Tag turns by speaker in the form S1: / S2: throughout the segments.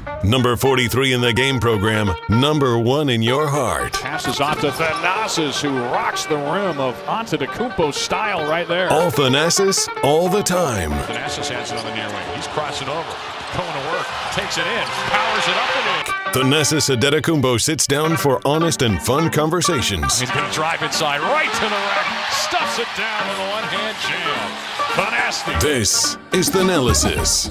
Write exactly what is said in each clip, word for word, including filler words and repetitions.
S1: Number forty-three in the game program, number one in your heart.
S2: Passes off to Thanasis, who rocks the rim of Antetokounmpo style right there.
S1: All Thanasis, all the time.
S2: Thanasis has it on the near wing. He's crossing over. Going to work. Takes it in. Powers it up and in.
S1: Thanasis Antetokounmpo sits down for honest and fun conversations.
S2: He's going to drive inside right to the rack. Stuffs it down with a one-hand jam. Thanasis.
S1: This is Thanalysis.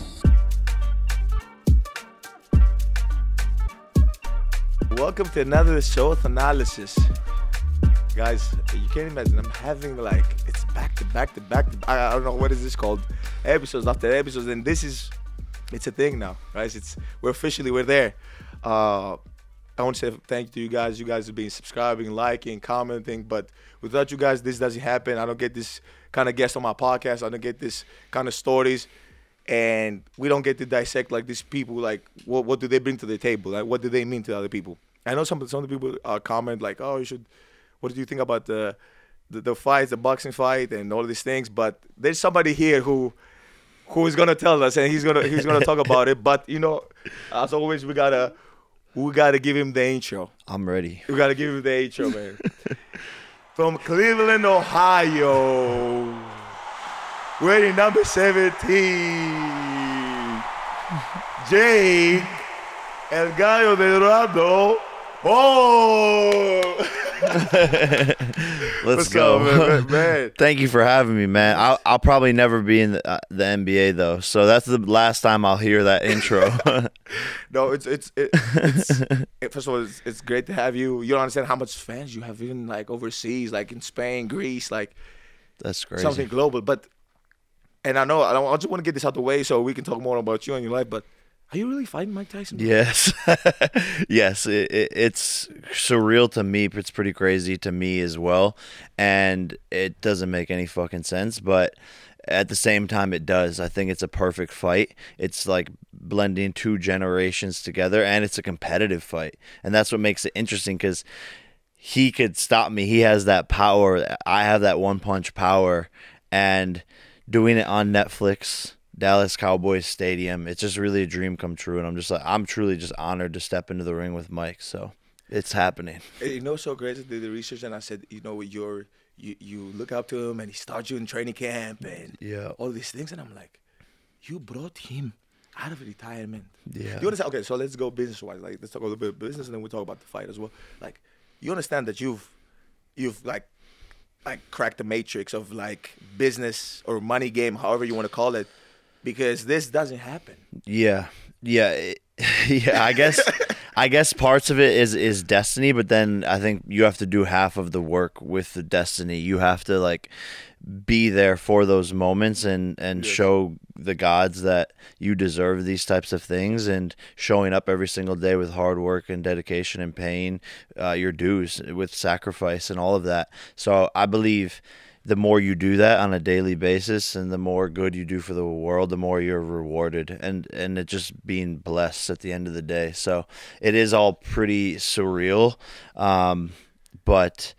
S3: Welcome to another show with Analysis. Guys, you can't imagine, I'm having like, it's back to back to back to I, I don't know what is this called, episodes after episodes, and this is, it's a thing now, right? It's, we're officially, we're there. Uh, I want to say thank you to you guys. You guys have been subscribing, liking, commenting, but without you guys, this doesn't happen. I don't get this kind of guests on my podcast. I don't get this kind of stories. And we don't get to dissect like these people, like what what do they bring to the table? Like what do they mean to other people? I know some some of the people uh, comment like, oh, you should. What do you think about the, the the fights, the boxing fight, and all these things? But there's somebody here who who is gonna tell us, and he's gonna he's gonna talk about it. But you know, as always, we gotta we gotta give him the intro.
S4: I'm ready.
S3: We gotta give him the intro, man. From Cleveland, Ohio. Wearing number seventeen, Jake El Gallo de Dorado. Oh!
S4: Let's
S3: What's
S4: go.
S3: up, man, man?
S4: Thank you for having me, man. I'll, I'll probably never be in the, uh, the N B A, though, so that's the last time I'll hear that intro.
S3: No, it's, it's, it, it's it, first of all, it's, it's great to have you. You don't understand how much fans you have even, like, overseas, like in Spain, Greece, like.
S4: That's crazy.
S3: Something global, but. And I know, I, don't, I just want to get this out the way so we can talk more about you and your life, but are you really fighting Mike Tyson?
S4: Yes. Yes, it, it, it's surreal to me. It's pretty crazy to me as well, and it doesn't make any fucking sense, but at the same time it does. I think it's a perfect fight. It's like blending two generations together, and it's a competitive fight, and that's what makes it interesting because he could stop me. He has that power. I have that one-punch power, and doing it on Netflix, Dallas Cowboys Stadium, it's just really a dream come true. And I'm just like, I'm truly just honored to step into the ring with Mike. So it's happening.
S3: You know, so great to do the research, and I said, you know, you're you you look up to him, and he starts you in training camp, and
S4: yeah,
S3: all these things, and I'm like, you brought him out of retirement.
S4: Yeah.
S3: You understand? Okay, so let's go business wise. Like, let's talk a little bit of business, and then we'll talk about the fight as well. Like, you understand that you've you've like. like crack the matrix of like business or money game, however you want to call it, because this doesn't happen.
S4: Yeah, yeah, it, yeah. I guess, I guess parts of it is is destiny, but then I think you have to do half of the work with the destiny. You have to like be there for those moments and and yes. show the gods that you deserve these types of things, and showing up every single day with hard work and dedication and paying uh, your dues with sacrifice and all of that. So I believe the more you do that on a daily basis and the more good you do for the world, the more you're rewarded, and and it just being blessed at the end of the day. So it is all pretty surreal, um, but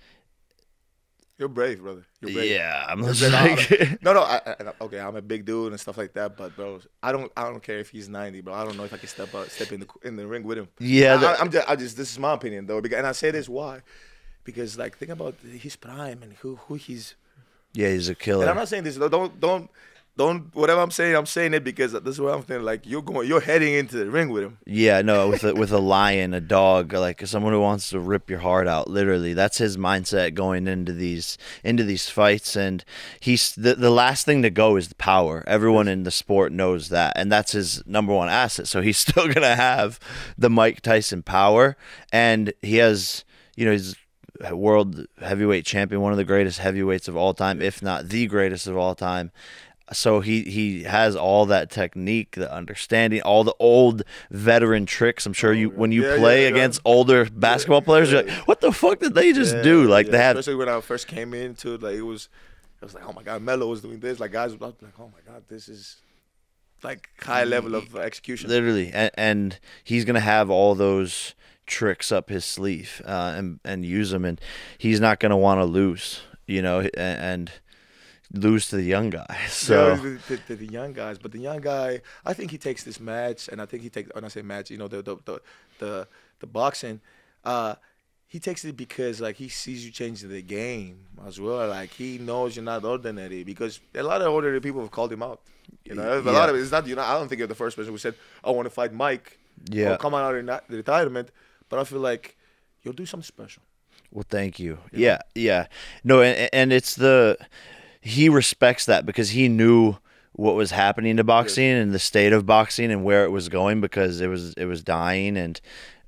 S3: you're brave, brother. You're brave.
S4: Yeah, I'm
S3: just like, no, no. I, I, okay, I'm a big dude and stuff like that, but bro, I don't, I don't care if he's ninety, bro. I don't know if I can step up, step in the in the ring with him.
S4: Yeah,
S3: I, I, I'm just, I just, this is my opinion though, because, and I say this why, because like think about his prime and who who he's.
S4: Yeah, he's a killer.
S3: And I'm not saying this. Don't don't don't. Whatever I'm saying, I'm saying it because this is what I'm saying. Like you're going, you're heading into the ring with him.
S4: Yeah, no, with a, with a lion, a dog, like someone who wants to rip your heart out. Literally, that's his mindset going into these into these fights. And he's the the last thing to go is the power. Everyone in the sport knows that, and that's his number one asset. So he's still gonna have the Mike Tyson power, and he has, you know, he's world heavyweight champion, one of the greatest heavyweights of all time, if not the greatest of all time. So he he has all that technique, the understanding, all the old veteran tricks. I'm sure you when you
S3: yeah,
S4: play
S3: yeah,
S4: against
S3: yeah.
S4: older basketball players, you're like, what the fuck did they just
S3: yeah,
S4: do? Like
S3: yeah.
S4: they had,
S3: especially when I first came into it, like it was, it was like, oh my god, Melo was doing this. Like guys, was like, oh my god, this is like high level of execution.
S4: Literally, and, and he's gonna have all those tricks up his sleeve uh, and and use them, and he's not gonna want to lose, you know, and. and lose to the young guy. So
S3: Yeah, the, the, the young guys, but the young guy, I think he takes this match, and I think he takes. When I say match, you know, the the the the, the boxing, uh, he takes it because like he sees you changing the game as well. Like he knows you're not ordinary because a lot of ordinary people have called him out. You know, a
S4: Yeah.
S3: lot of it, it's not. You know, I don't think you're the first person who said, "I want to fight Mike."
S4: Yeah.
S3: Or come out of reti- retirement, but I feel like you'll do something special.
S4: Well, thank you. Yeah, yeah. No, and and it's the he respects that because he knew what was happening to boxing and the state of boxing and where it was going because it was it was dying, and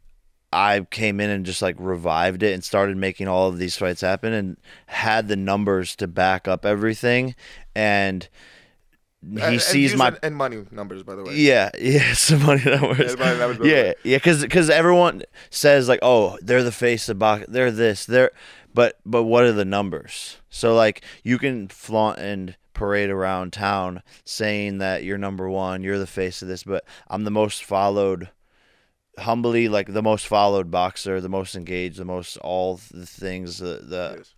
S4: I came in and just like revived it and started making all of these fights happen and had the numbers to back up everything, and he
S3: And- and
S4: sees
S3: views
S4: my
S3: and, and money numbers, by the way.
S4: yeah, yeah, some money numbers.
S3: Yeah, money numbers, by the
S4: Yeah,
S3: way.
S4: yeah, because because everyone says like, oh, they're the face of box, they're this, they're, but but what are the numbers? So like you can flaunt and parade around town saying that you're number one, you're the face of this, but I'm the most followed, humbly like the most followed boxer, the most engaged, the most all the things, the the
S3: Yes.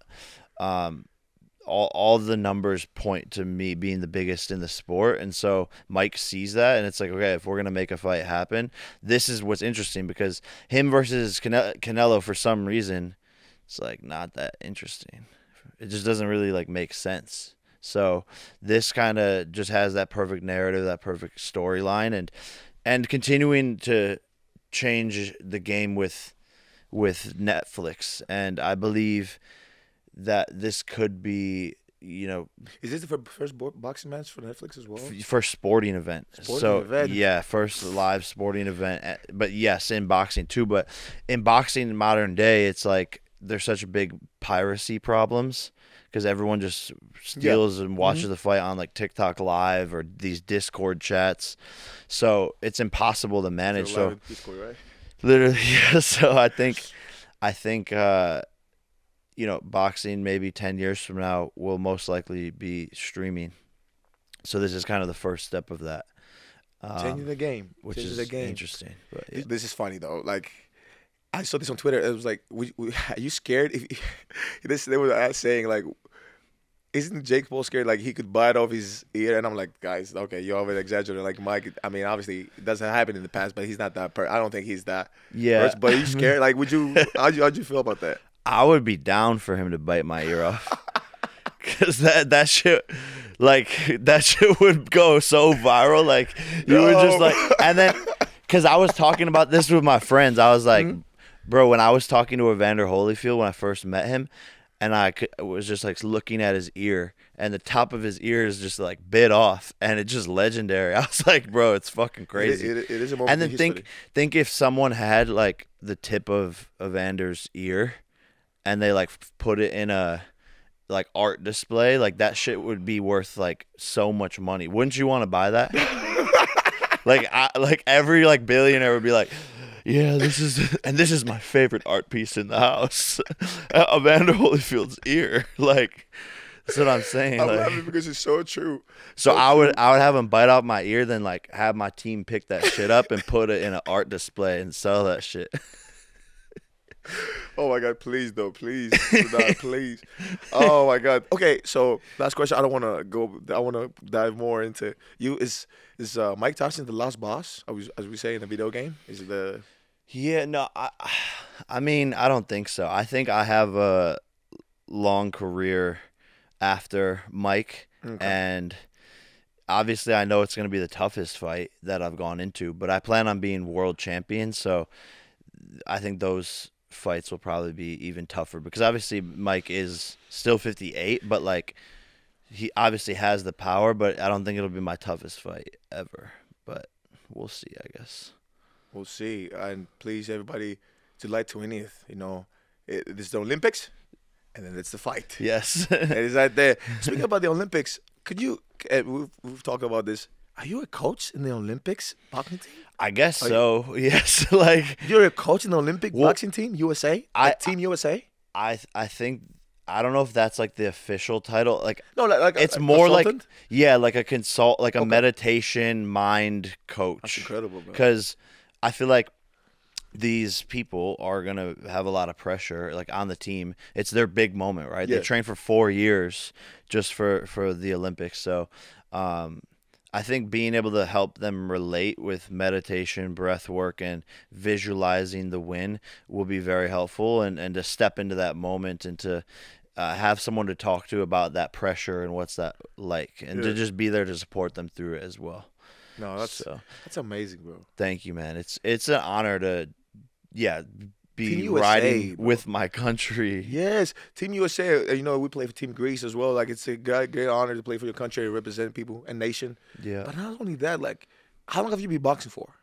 S4: um all all the numbers point to me being the biggest in the sport, and so Mike sees that, and it's like, okay, if we're gonna make a fight happen, this is what's interesting because him versus Cane- Canelo for some reason, it's like not that interesting. It just doesn't really like make sense. So this kind of just has that perfect narrative, that perfect storyline, and and continuing to change the game with with Netflix, and I believe that this could be, you know,
S3: Is this the fir- first bo- boxing match for Netflix as well?
S4: f- first sporting event.
S3: Sporting
S4: so
S3: event.
S4: yeah, first live sporting event. eh, But yes, in boxing too. But in boxing in modern day, it's like there's such big piracy problems because everyone just steals and watches
S3: Mm-hmm.
S4: the fight on like TikTok Live or these Discord chats. So it's impossible to manage. So
S3: Discord, right?
S4: literally, yeah. So I think, I think. uh you know, boxing maybe ten years from now will most likely be streaming. So this is kind of the first step of that. Um,
S3: Changing the game,
S4: which
S3: Changing
S4: is
S3: the game.
S4: interesting. But yeah.
S3: This is funny though. Like, I saw this on Twitter. It was like, we, we, "Are you scared?" If this, they were saying like, "Isn't Jake Paul scared? Like he could bite off his ear?" And I'm like, guys, okay, you're over exaggerating. Like Mike, I mean, obviously it doesn't happen in the past, but he's not that. Per- I don't think he's that.
S4: Yeah.
S3: person. But are you scared? Like, would you? How'd you? How'd you feel about that?
S4: I would be down for him to bite my ear off. Cause that that shit, like that shit would go so viral. Like you were just
S3: No.
S4: like, and then, cause I was talking about this with my friends. I was like, bro, when I was talking to Evander Holyfield when I first met him, and I could, was just like looking at his ear, and the top of his ear is just like bit off, and it's just legendary. I was like, bro, it's fucking crazy.
S3: It, it, it is a moment
S4: And then
S3: in
S4: think
S3: history.
S4: think if someone had like the tip of Evander's ear, and they like f- put it in a like art display, like that shit would be worth like so much money. Wouldn't you want to buy that? like I, like every like billionaire would be like, yeah, this is and this is my favorite art piece in the house. Evander Holyfield's ear. Like that's what I'm saying.
S3: I'm
S4: like-
S3: laughing because it's so true.
S4: so I would I would have him bite off my ear, then like have my team pick that shit up and put it in an art display and sell that shit.
S3: Oh my God! Please, though, please, do not, please. Oh my God. Okay, so last question. I don't want to go. I want to dive more into you. Is is uh, Mike Tyson the last boss? As we, as we say in the video game, is it the?
S4: Yeah, no, I, I mean, I don't think so. I think I have a long career after Mike, and obviously, I know it's going to be the toughest fight that I've gone into, but I plan on being world champion, so I think those fights will probably be even tougher because obviously Mike is still fifty-eight, but like he obviously has the power, but I don't think it'll be my toughest fight ever. But we'll see, I guess.
S3: We'll see. And please, everybody, July twentieth. You know, it, this is the Olympics, and then it's the fight.
S4: Yes.
S3: And it's right there. Speaking about the Olympics, could you? Uh, we've we've talked about this. Are you a coach in the Olympics boxing team?
S4: I guess so. Yes. Like
S3: You're a coach in the Olympic
S4: Well,
S3: boxing team, U S A.
S4: I-
S3: Like Team U S A.
S4: I I think I don't know if that's like the official title. Like
S3: No, like, like a-
S4: it's
S3: a
S4: more like
S3: consultant?
S4: yeah, like a consult, like a
S3: Okay.
S4: meditation mind coach.
S3: That's incredible, bro.
S4: Because I feel like these people are going to have a lot of pressure like on the team. It's their big moment, right?
S3: Yeah.
S4: They train for four years just for, for the Olympics. So um, I think being able to help them relate with meditation, breath work, and visualizing the win will be very helpful, and, and to step into that moment and to uh, have someone to talk to about that pressure and what's that like, and
S3: Yeah.
S4: to just be there to support them through it as well.
S3: No, that's
S4: So
S3: that's amazing, bro.
S4: thank you, man. It's it's an honor to, yeah, be
S3: Team U S A,
S4: riding
S3: bro.
S4: with my country.
S3: Yes, Team U S A. uh, You know, we play for Team Greece as well. Like, it's a great, great honor to play for your country and represent people and nation.
S4: Yeah,
S3: But not only that, like, how long have you been boxing for?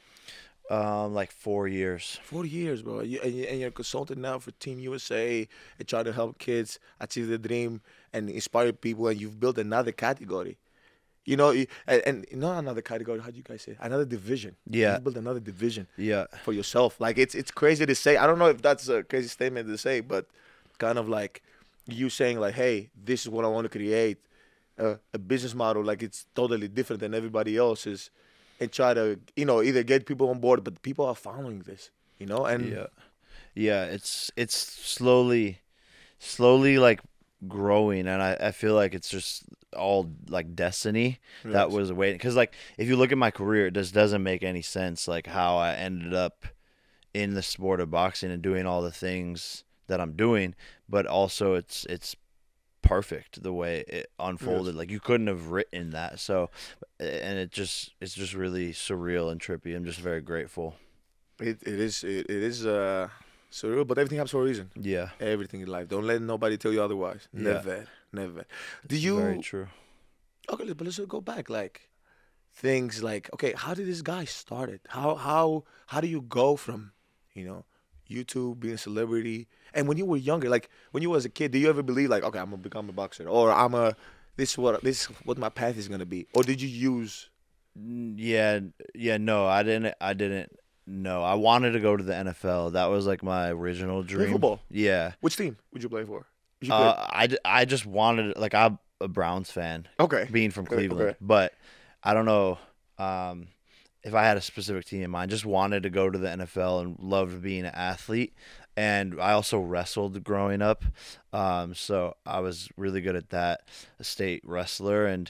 S4: um, like four years.
S3: Forty years, bro. You, and, you, and you're a consultant now for Team U S A and try to help kids achieve their dream and inspire people. And you've built another category. You know, you- and, and not another category. How do you guys say? Another division.
S4: Yeah.
S3: You built another division
S4: Yeah,
S3: for yourself. Like, it's it's crazy to say. I don't know if that's a crazy statement to say, but kind of like you saying like, hey, this is what I want to create, uh, a business model. Like, it's totally different than everybody else's, and try to, you know, either get people on board, but people are following this, you know, and
S4: yeah, yeah. It's it's slowly, slowly like growing, and I, I feel like it's just all like destiny that
S3: Yes.
S4: was waiting. Because like if you look at my career, it just doesn't make any sense like how I ended up in the sport of boxing and doing all the things that I'm doing, but also it's it's perfect the way it unfolded. Like you couldn't have written that. So, and it just it's just really surreal and trippy. I'm just very grateful.
S3: it, it is it, it is uh surreal, but everything happens for a reason.
S4: Yeah,
S3: Everything in life. Don't let nobody tell you otherwise.
S4: Yeah.
S3: Never, never. Do you?
S4: very true.
S3: Okay, but let's go back. Like things like, okay, how did this guy started? How how how do you go from, you know, YouTube being a celebrity, and when you were younger, like when you was a kid, do you ever believe like, okay, I'm gonna become a boxer, or I'm a this is what this is what my path is gonna be, or did you use?
S4: N- Yeah, yeah, no, I didn't. I didn't. No, I wanted to go to the N F L. That was like my original dream.
S3: football?
S4: Yeah.
S3: Which team would you play for? Did you
S4: Uh, I, d- I just wanted like I'm a Browns fan,
S3: play? Okay.
S4: being from
S3: Okay,
S4: Cleveland,
S3: okay.
S4: but I don't know um, if I had a specific team in mind. Just wanted to go to the N F L and loved being an athlete. And I also wrestled growing up, um, so I was really good at that, a state wrestler, and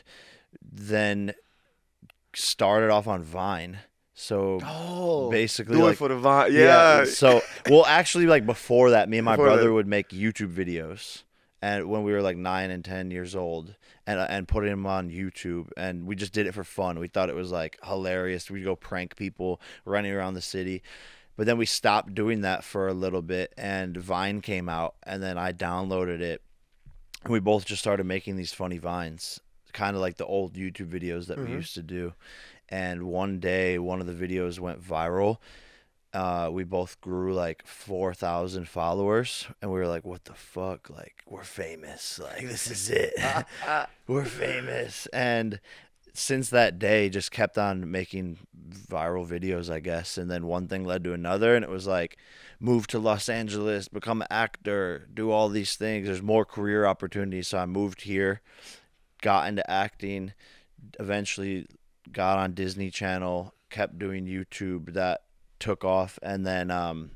S4: then started off on Vine. So
S3: Oh,
S4: basically,
S3: do
S4: like,
S3: it for the vibe. Yeah.
S4: So, well, actually, like before that, me and my
S3: Before
S4: brother
S3: that.
S4: would make YouTube videos, and when we were like nine and ten years old, and and putting them on YouTube, and we just did it for fun. We thought it was like hilarious. We'd go prank people running around the city, but then we stopped doing that for a little bit, and Vine came out, and then I downloaded it, and we both just started making these funny vines, kind of like the old YouTube videos that we used to do. And one day, one of the videos went viral. Uh, we both grew like four thousand followers, and we were like, what the fuck? Like, we're famous. Like, this is it. We're famous. And since that day, just kept on making viral videos, I guess. And then one thing led to another, and it was like, move to Los Angeles, become an actor, do all these things. There's more career opportunities. So I moved here, got into acting, eventually got on Disney Channel, kept doing YouTube. That took off, and then um,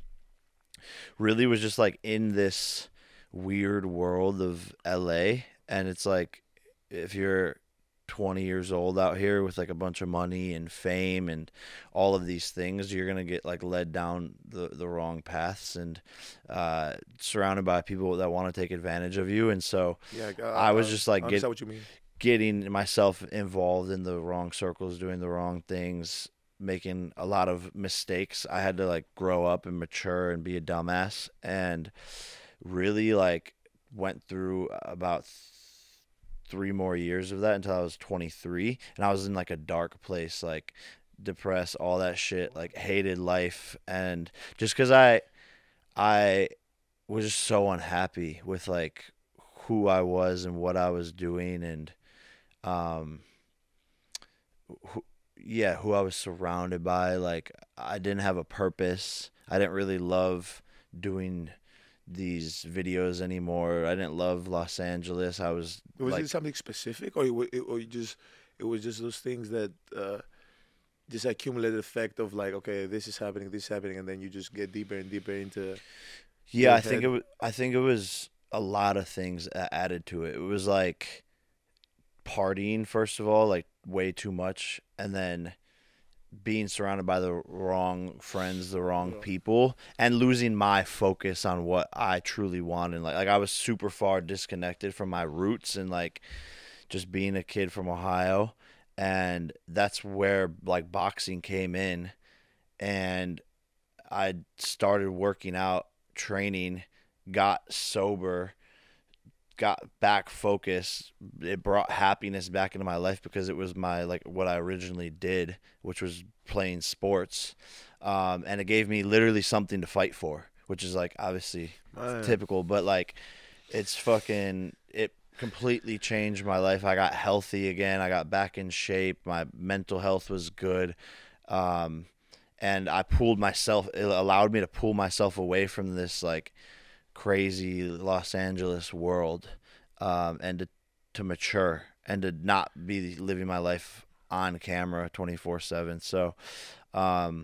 S4: really was just like in this weird world of L A. And it's like if you're twenty years old out here with like a bunch of money and fame and all of these things, you're gonna get like led down the the wrong paths and uh, surrounded by people that want to take advantage of you. And so
S3: Yeah. Uh,
S4: I was just like
S3: I
S4: get,
S3: understand what you mean.
S4: getting myself involved in the wrong circles, doing the wrong things, making a lot of mistakes. I had to like grow up and mature and be a dumbass, and really like went through about th- three more years of that until I was twenty-three, and I was in like a dark place, like depressed, all that shit, like hated life. And just because I I was just so unhappy with like who I was and what I was doing, and um who, yeah, who I was surrounded by. Like I didn't have a purpose. I didn't really love doing these videos anymore. I didn't love Los Angeles. I was
S3: Was
S4: like,
S3: it something specific, or you, wa- or you just it was just those things that uh, just accumulated effect of like, okay, this is happening, this is happening, and then you just get deeper and deeper into.
S4: Yeah,
S3: your
S4: I think
S3: head.
S4: it was, I think it was a lot of things a- added to it. It was like partying first of all, like way too much, and then being surrounded by the wrong friends, the wrong
S3: Yeah.
S4: people, and losing my focus on what I truly wanted. Like like I was super far disconnected from my roots and like just being a kid from Ohio, and that's where like boxing came in, and I started working out, training, got sober, got back focused. It brought happiness back into my life because it was my like what I originally did, which was playing sports, um, and it gave me literally something to fight for, which is like obviously
S3: Man.
S4: typical, but like it's fucking it completely changed my life. I got healthy again. I got back in shape. My mental health was good. Um, and I pulled myself, it allowed me to pull myself away from this like crazy Los Angeles world, um, and to, to mature and to not be living my life on camera twenty-four seven. So, um,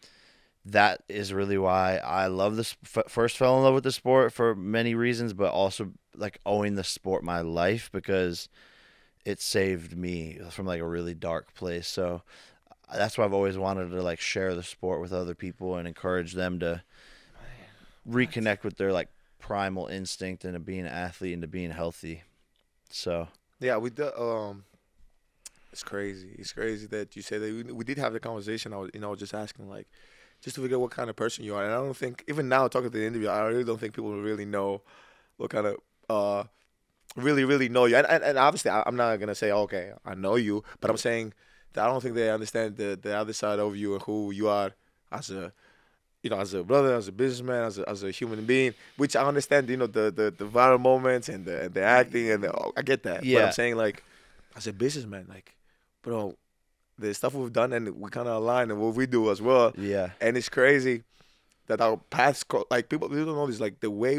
S4: that is really why I love this. F- first fell in love with the sport for many reasons, but also like owing the sport my life because it saved me from like a really dark place. So that's why I've always wanted to like share the sport with other people and encourage them to reconnect with their like primal instinct into being an athlete and to being healthy. So
S3: Yeah, we did. Um, it's crazy. It's crazy that you said that. We, we did have the conversation. I was, you know, just asking like, just to figure out what kind of person you are. And I don't think even now talking to the interview, I really don't think people really know what kind of uh, really really know you. And and, and obviously, I, I'm not gonna say okay, I know you, but I'm saying that I don't think they understand the the other side of you and who you are as a. You know, as a brother, as a businessman, as a, as a human being, which I understand, you know, the, the, the viral moments and the, and the acting and the, oh, I get that. But
S4: Yeah.
S3: I'm saying, like, as a businessman, like, bro, the stuff we've done and we kind of align and what we do as well.
S4: yeah,
S3: And it's crazy that our paths, co- like, people, people don't know this, like, the way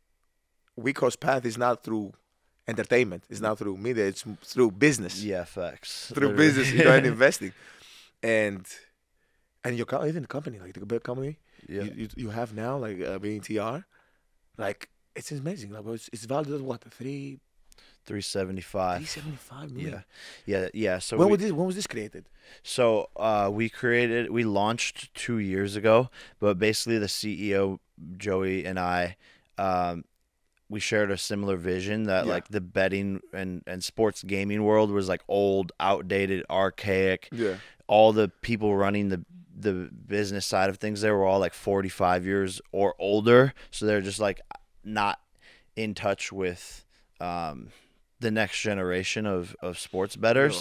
S3: we cross paths is not through entertainment. It's not through media. It's through business.
S4: yeah, facts.
S3: Through
S4: Literally.
S3: business, you know, and investing. And, and your, co- even the company, like, the big company,
S4: Yeah.
S3: you, you you have now, like uh, being T R, like it's amazing. Like it's, it's valued at what three
S4: three
S3: three
S4: seventy-five.
S3: seventy five
S4: Yeah,
S3: million.
S4: yeah, yeah. So
S3: when
S4: we,
S3: was this? When was this created?
S4: So uh, we created, we launched two years ago, but basically the C E O, Joey, and I, um, we shared a similar vision that
S3: Yeah.
S4: like the betting and, and sports gaming world was like old, outdated, archaic.
S3: Yeah,
S4: All the people running the the business side of things there were all like forty-five years or older. So they're just like not in touch with um, the next generation of, of sports bettors.
S3: No.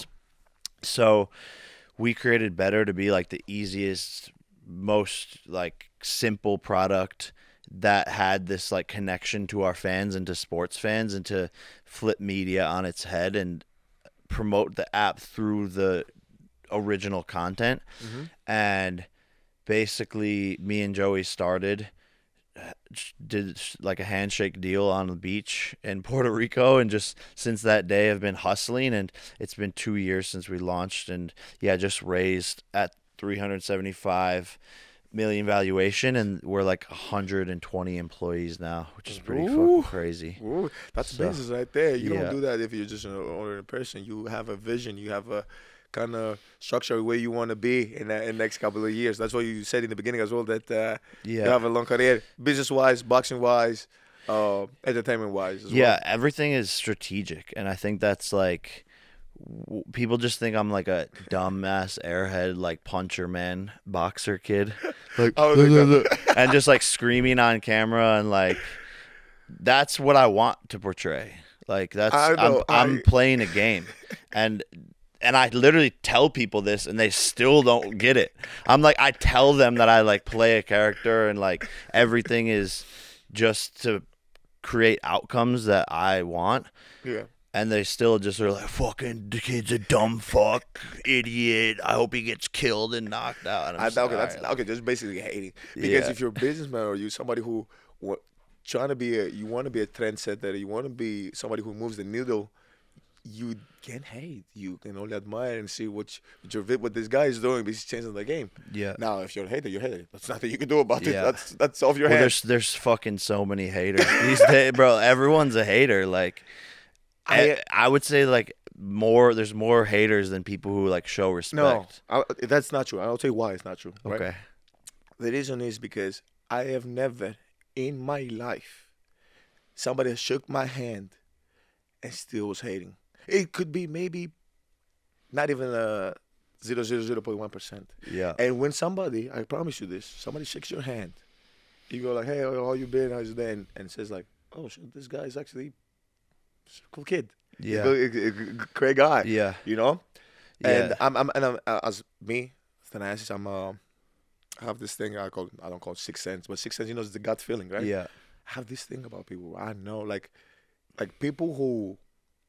S4: So we created Better to be like the easiest, most like simple product that had this like connection to our fans and to sports fans and to flip media on its head and promote the app through the original content.
S3: Mm-hmm.
S4: And basically me and Joey started did like a handshake deal on the beach in Puerto Rico, and just since that day have been hustling, and it's been two years since we launched, and yeah, just raised at three hundred seventy-five million valuation, and we're like one hundred twenty employees now, which is pretty
S3: Ooh.
S4: fucking crazy.
S3: Ooh, that's
S4: So,
S3: business right there. You
S4: yeah.
S3: don't do that if you're just an ordinary person. You have a vision. You have a kind of structure where you want to be in the in the next couple of years. That's what you said in the beginning as well, that uh,
S4: Yeah.
S3: you have a long career, business-wise, boxing-wise, uh, entertainment-wise as
S4: Yeah,
S3: well.
S4: everything is strategic, and I think that's like w- people just think I'm like a dumbass airhead like puncher man boxer kid, like
S3: I was like that.
S4: and just like screaming on camera, and like that's what I want to portray. Like that's
S3: I know,
S4: I'm I'm
S3: I-
S4: playing a game, and and I literally tell people this, and they still don't get it. I'm like I tell them that I like play a character, and like everything is just to create outcomes that I want.
S3: Yeah.
S4: And they still just are like, fucking, the kid's a dumb fuck, idiot. I hope he gets killed and knocked out. And I'm
S3: I,
S4: just
S3: okay,
S4: like,
S3: that's
S4: "All right."
S3: okay. Just basically hating, because
S4: Yeah.
S3: if you're a businessman or you somebody who wa- trying to be a, you want to be a trendsetter, you want to be somebody who moves the needle. you can hate. You can only admire and see what you, what, your, what this guy is doing. He's changing the game.
S4: Yeah.
S3: Now, if you're a hater, you're a hater. That's nothing you can do about it.
S4: Yeah.
S3: That's that's off your
S4: Well,
S3: hands.
S4: there's there's fucking so many haters these days, bro. Everyone's a hater. Like, I
S3: I-
S4: I would say like more. There's more haters than people who like show
S3: No,
S4: respect.
S3: I, that's not true. I'll tell you why it's not true. Right?
S4: Okay.
S3: The reason is because I have never in my life somebody shook my hand and still was hating. It could be maybe not even a zero zero zero point one percent.
S4: Yeah.
S3: And when somebody, I promise you this, somebody shakes your hand, you go like, "Hey, how you been? How's your day?" And, and says like, "Oh shit, this guy is actually a cool kid.
S4: Yeah.
S3: a, a, a great guy."
S4: Yeah.
S3: You know. And
S4: Yeah.
S3: I'm, I'm, and I'm, uh, as me, Thanasis, I'm, uh, I have this thing I call, I don't call it sixth sense, but sixth sense, you know, it's the gut feeling, right?
S4: Yeah.
S3: I have this thing about people. I know, like, like people who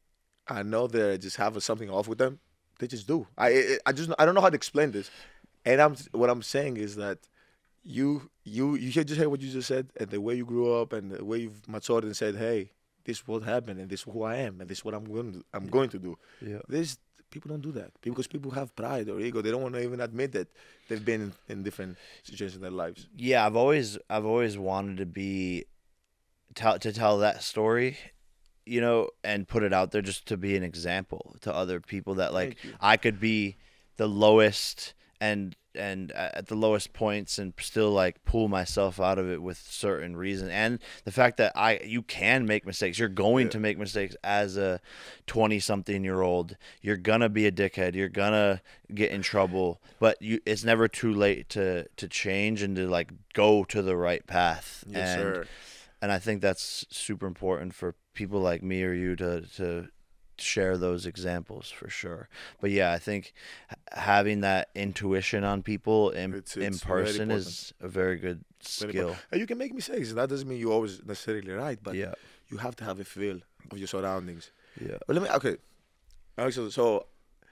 S3: I know they just have something off with them. They just do. I, I, I just, I don't know how to explain this. And I'm, what I'm saying is that you, you, you should just hear what you just said, and the way you grew up, and the way you've matured and said, "Hey, this is what happened, and this is who I am, and this is what I'm going, to, I'm going to do."
S4: Yeah.
S3: This people don't do that because people have pride or ego. They don't want to even admit that they've been in, in different situations in their lives.
S4: Yeah, I've always I've always wanted to be tell to tell that story, you know, and put it out there just to be an example to other people that like
S3: Thank you.
S4: I could be the lowest and and at the lowest points and still like pull myself out of it with certain reason, and the fact that I you can make mistakes. You're going
S3: Yeah.
S4: to make mistakes as a twenty something year old. You're gonna be a dickhead. You're gonna get in trouble, but you it's never too late to to change and to like go to the right path.
S3: Yes,
S4: and,
S3: sir.
S4: And I think that's super important for people like me or you to to share those examples for sure. But yeah, I think h- having that intuition on people in
S3: It's-
S4: in
S3: it's very
S4: person
S3: important.
S4: is a very good
S3: Very
S4: skill.
S3: important. And you can make mistakes. That doesn't mean you're always necessarily right, but
S4: Yeah.
S3: you have to have a feel of your surroundings.
S4: Yeah.
S3: But let me, okay. Actually, so,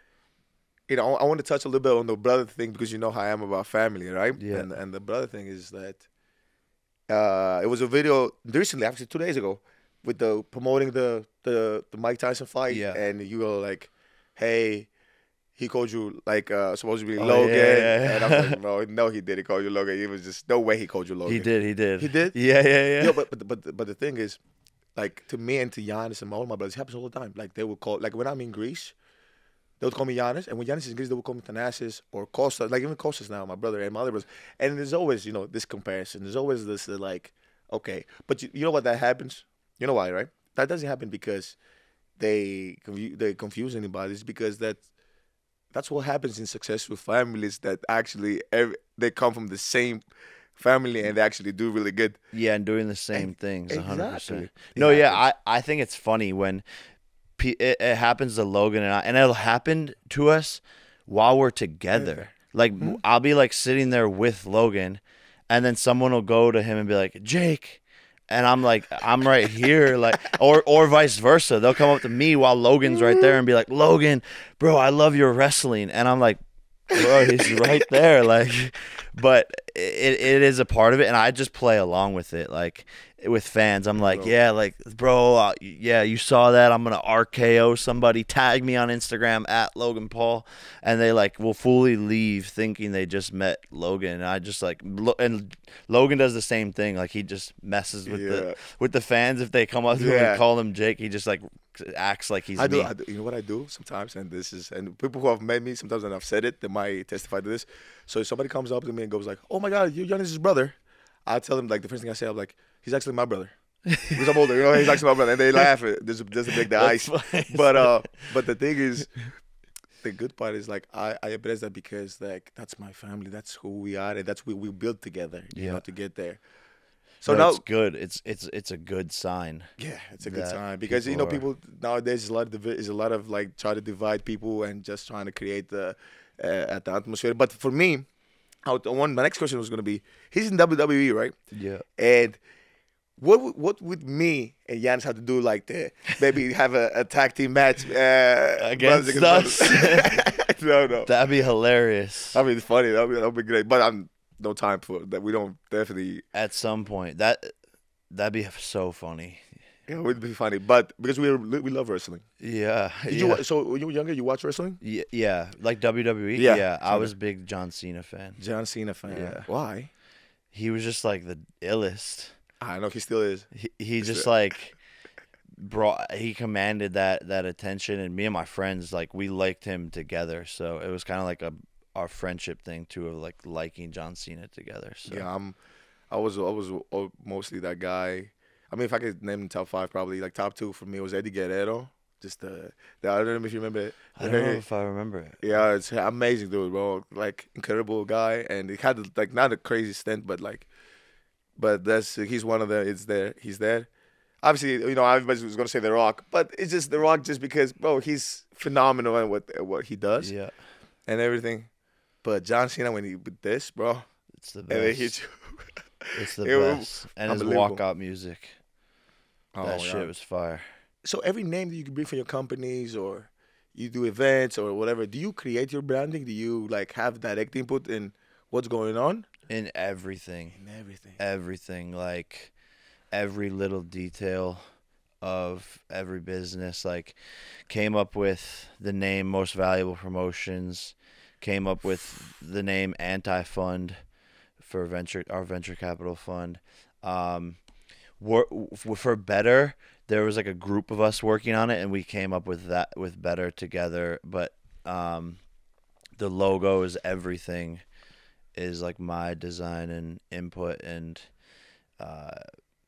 S3: you know, I, I want to touch a little bit on the brother thing because you know how I am about family, right?
S4: Yeah.
S3: And, and the brother thing is that uh, it was a video recently, actually two days ago, with the promoting the, the, the Mike Tyson fight.
S4: Yeah.
S3: And you were like, "Hey, he called you like uh, supposed to be
S4: Oh,
S3: Logan."
S4: yeah, yeah, yeah.
S3: And I'm like, "No, no, he didn't call you Logan. It was just no way he called you Logan."
S4: He did, he did.
S3: He did?
S4: Yeah, yeah, yeah.
S3: Yo, but but but but the thing is, like to me and to Giannis and all my brothers, it happens all the time. Like they would call, like when I'm in Greece, they would call me Giannis, and when Giannis is in Greece, they would call me Thanasis or Costa. Like even Costas now, my brother and my other brothers. And there's always, you know, this comparison. There's always this uh, like, okay, but you, you know what that happens? You know why, right? That doesn't happen because they confu- they confuse anybody. It's because that that's what happens in successful families that actually every, they come from the same family and they actually do really good.
S4: Yeah, and doing the same
S3: Ex-
S4: things, one hundred percent.
S3: exactly.
S4: No,
S3: It
S4: yeah, I,
S3: happens.
S4: I think it's funny when pe- it, it happens to Logan and I, and it'll happen to us while we're together. Like,
S3: Hmm?
S4: I'll be, like, sitting there with Logan, and then someone will go to him and be like, "Jake," and I'm like, I'm right here, like, or or vice versa. They'll come up to me while Logan's right there and be like, "Logan, bro, I love your wrestling," and I'm like, bro, he's right there, like, but it it is a part of it, and I just play along with it, like, with fans. I'm like, yeah, like, bro, uh, yeah, you saw that? I'm gonna R K O somebody. Tag me on Instagram at Logan Paul, and they like will fully leave thinking they just met Logan. And I just like, lo- and Logan does the same thing. Like he just messes with
S3: Yeah.
S4: the with the fans if they come up to him
S3: Yeah.
S4: and call him Jake. He just like acts like he's
S3: I do,
S4: me.
S3: I do. You know what I do sometimes, and this is, and people who have met me sometimes, and I've said it, they might testify to this. So if somebody comes up to me and goes like, "Oh my God, you're Giannis' brother," I tell them like the first thing I say, I'm like, "He's actually my brother." Because I'm older, you know, he's actually my brother, and they laugh. It just just to break the
S4: That's
S3: ice.
S4: funny.
S3: But uh, but the thing is, the good part is like I I embrace that because like that's my family, that's who we are, and that's what we built together, you
S4: Yeah.
S3: know, to get there. So
S4: No,
S3: now,
S4: it's good. It's it's it's a good sign.
S3: yeah, it's a good
S4: that
S3: time because you know
S4: people
S3: people nowadays is a lot of divi- is a lot of like try to divide people and just trying to create the uh, at the atmosphere. But for me, how one my next question was gonna be: he's in W W E, right?
S4: Yeah.
S3: And what would, what would me and Giannis have to do like to maybe have a, a tag team match uh,
S4: Against
S3: brothers
S4: us?
S3: brothers? no, no.
S4: That'd be hilarious.
S3: I mean, it's funny. That'd be, that'd be great. But I'm no time for that. We don't definitely.
S4: At some point, that that'd be so funny.
S3: Yeah, it would be funny, but because we we love wrestling.
S4: Yeah.
S3: Did
S4: yeah.
S3: you wa- so when you were younger, you watch wrestling?
S4: Yeah, yeah, like W W E.
S3: Yeah,
S4: Yeah, I
S3: kinda.
S4: was a big John Cena fan.
S3: John Cena fan.
S4: Yeah.
S3: Why?
S4: He was just like the illest.
S3: I know he still is.
S4: He he just
S3: the-
S4: like brought he commanded that that attention, and me and my friends like we liked him together. So it was kind of like a our friendship thing too, of like liking John Cena together. So
S3: Yeah, I'm. I was I was uh, mostly that guy. I mean, if I could name the top five, probably like top two for me was Eddie Guerrero. Just the, the I don't know if you remember it.
S4: I don't know if I remember it.
S3: Yeah, it's amazing dude, bro. Like incredible guy, and he had like not a crazy stint, but like, but that's he's one of the. It's there. He's there. Obviously, you know everybody was gonna say The Rock, but it's just The Rock just because, bro, he's phenomenal at what at what he does
S4: Yeah,
S3: and everything. But John Cena when he with this, bro,
S4: it's the
S3: and then
S4: best.
S3: he.
S4: It's the
S3: It was
S4: best. And his
S3: unbelievable.
S4: walkout music.
S3: Oh,
S4: that
S3: yeah.
S4: shit was fire.
S3: So every name that you can bring for your companies or you do events or whatever, do you create your branding? Do you like have direct input in what's going on?
S4: In everything.
S3: In everything.
S4: Everything. Like every little detail of every business. Like came up with the name Most Valuable Promotions. Came up with the name Anti-Fund for venture our venture capital fund. Um, wor- for Better, there was like a group of us working on it, and we came up with that with Better together. But um, the logo is everything, is like my design and input, and uh,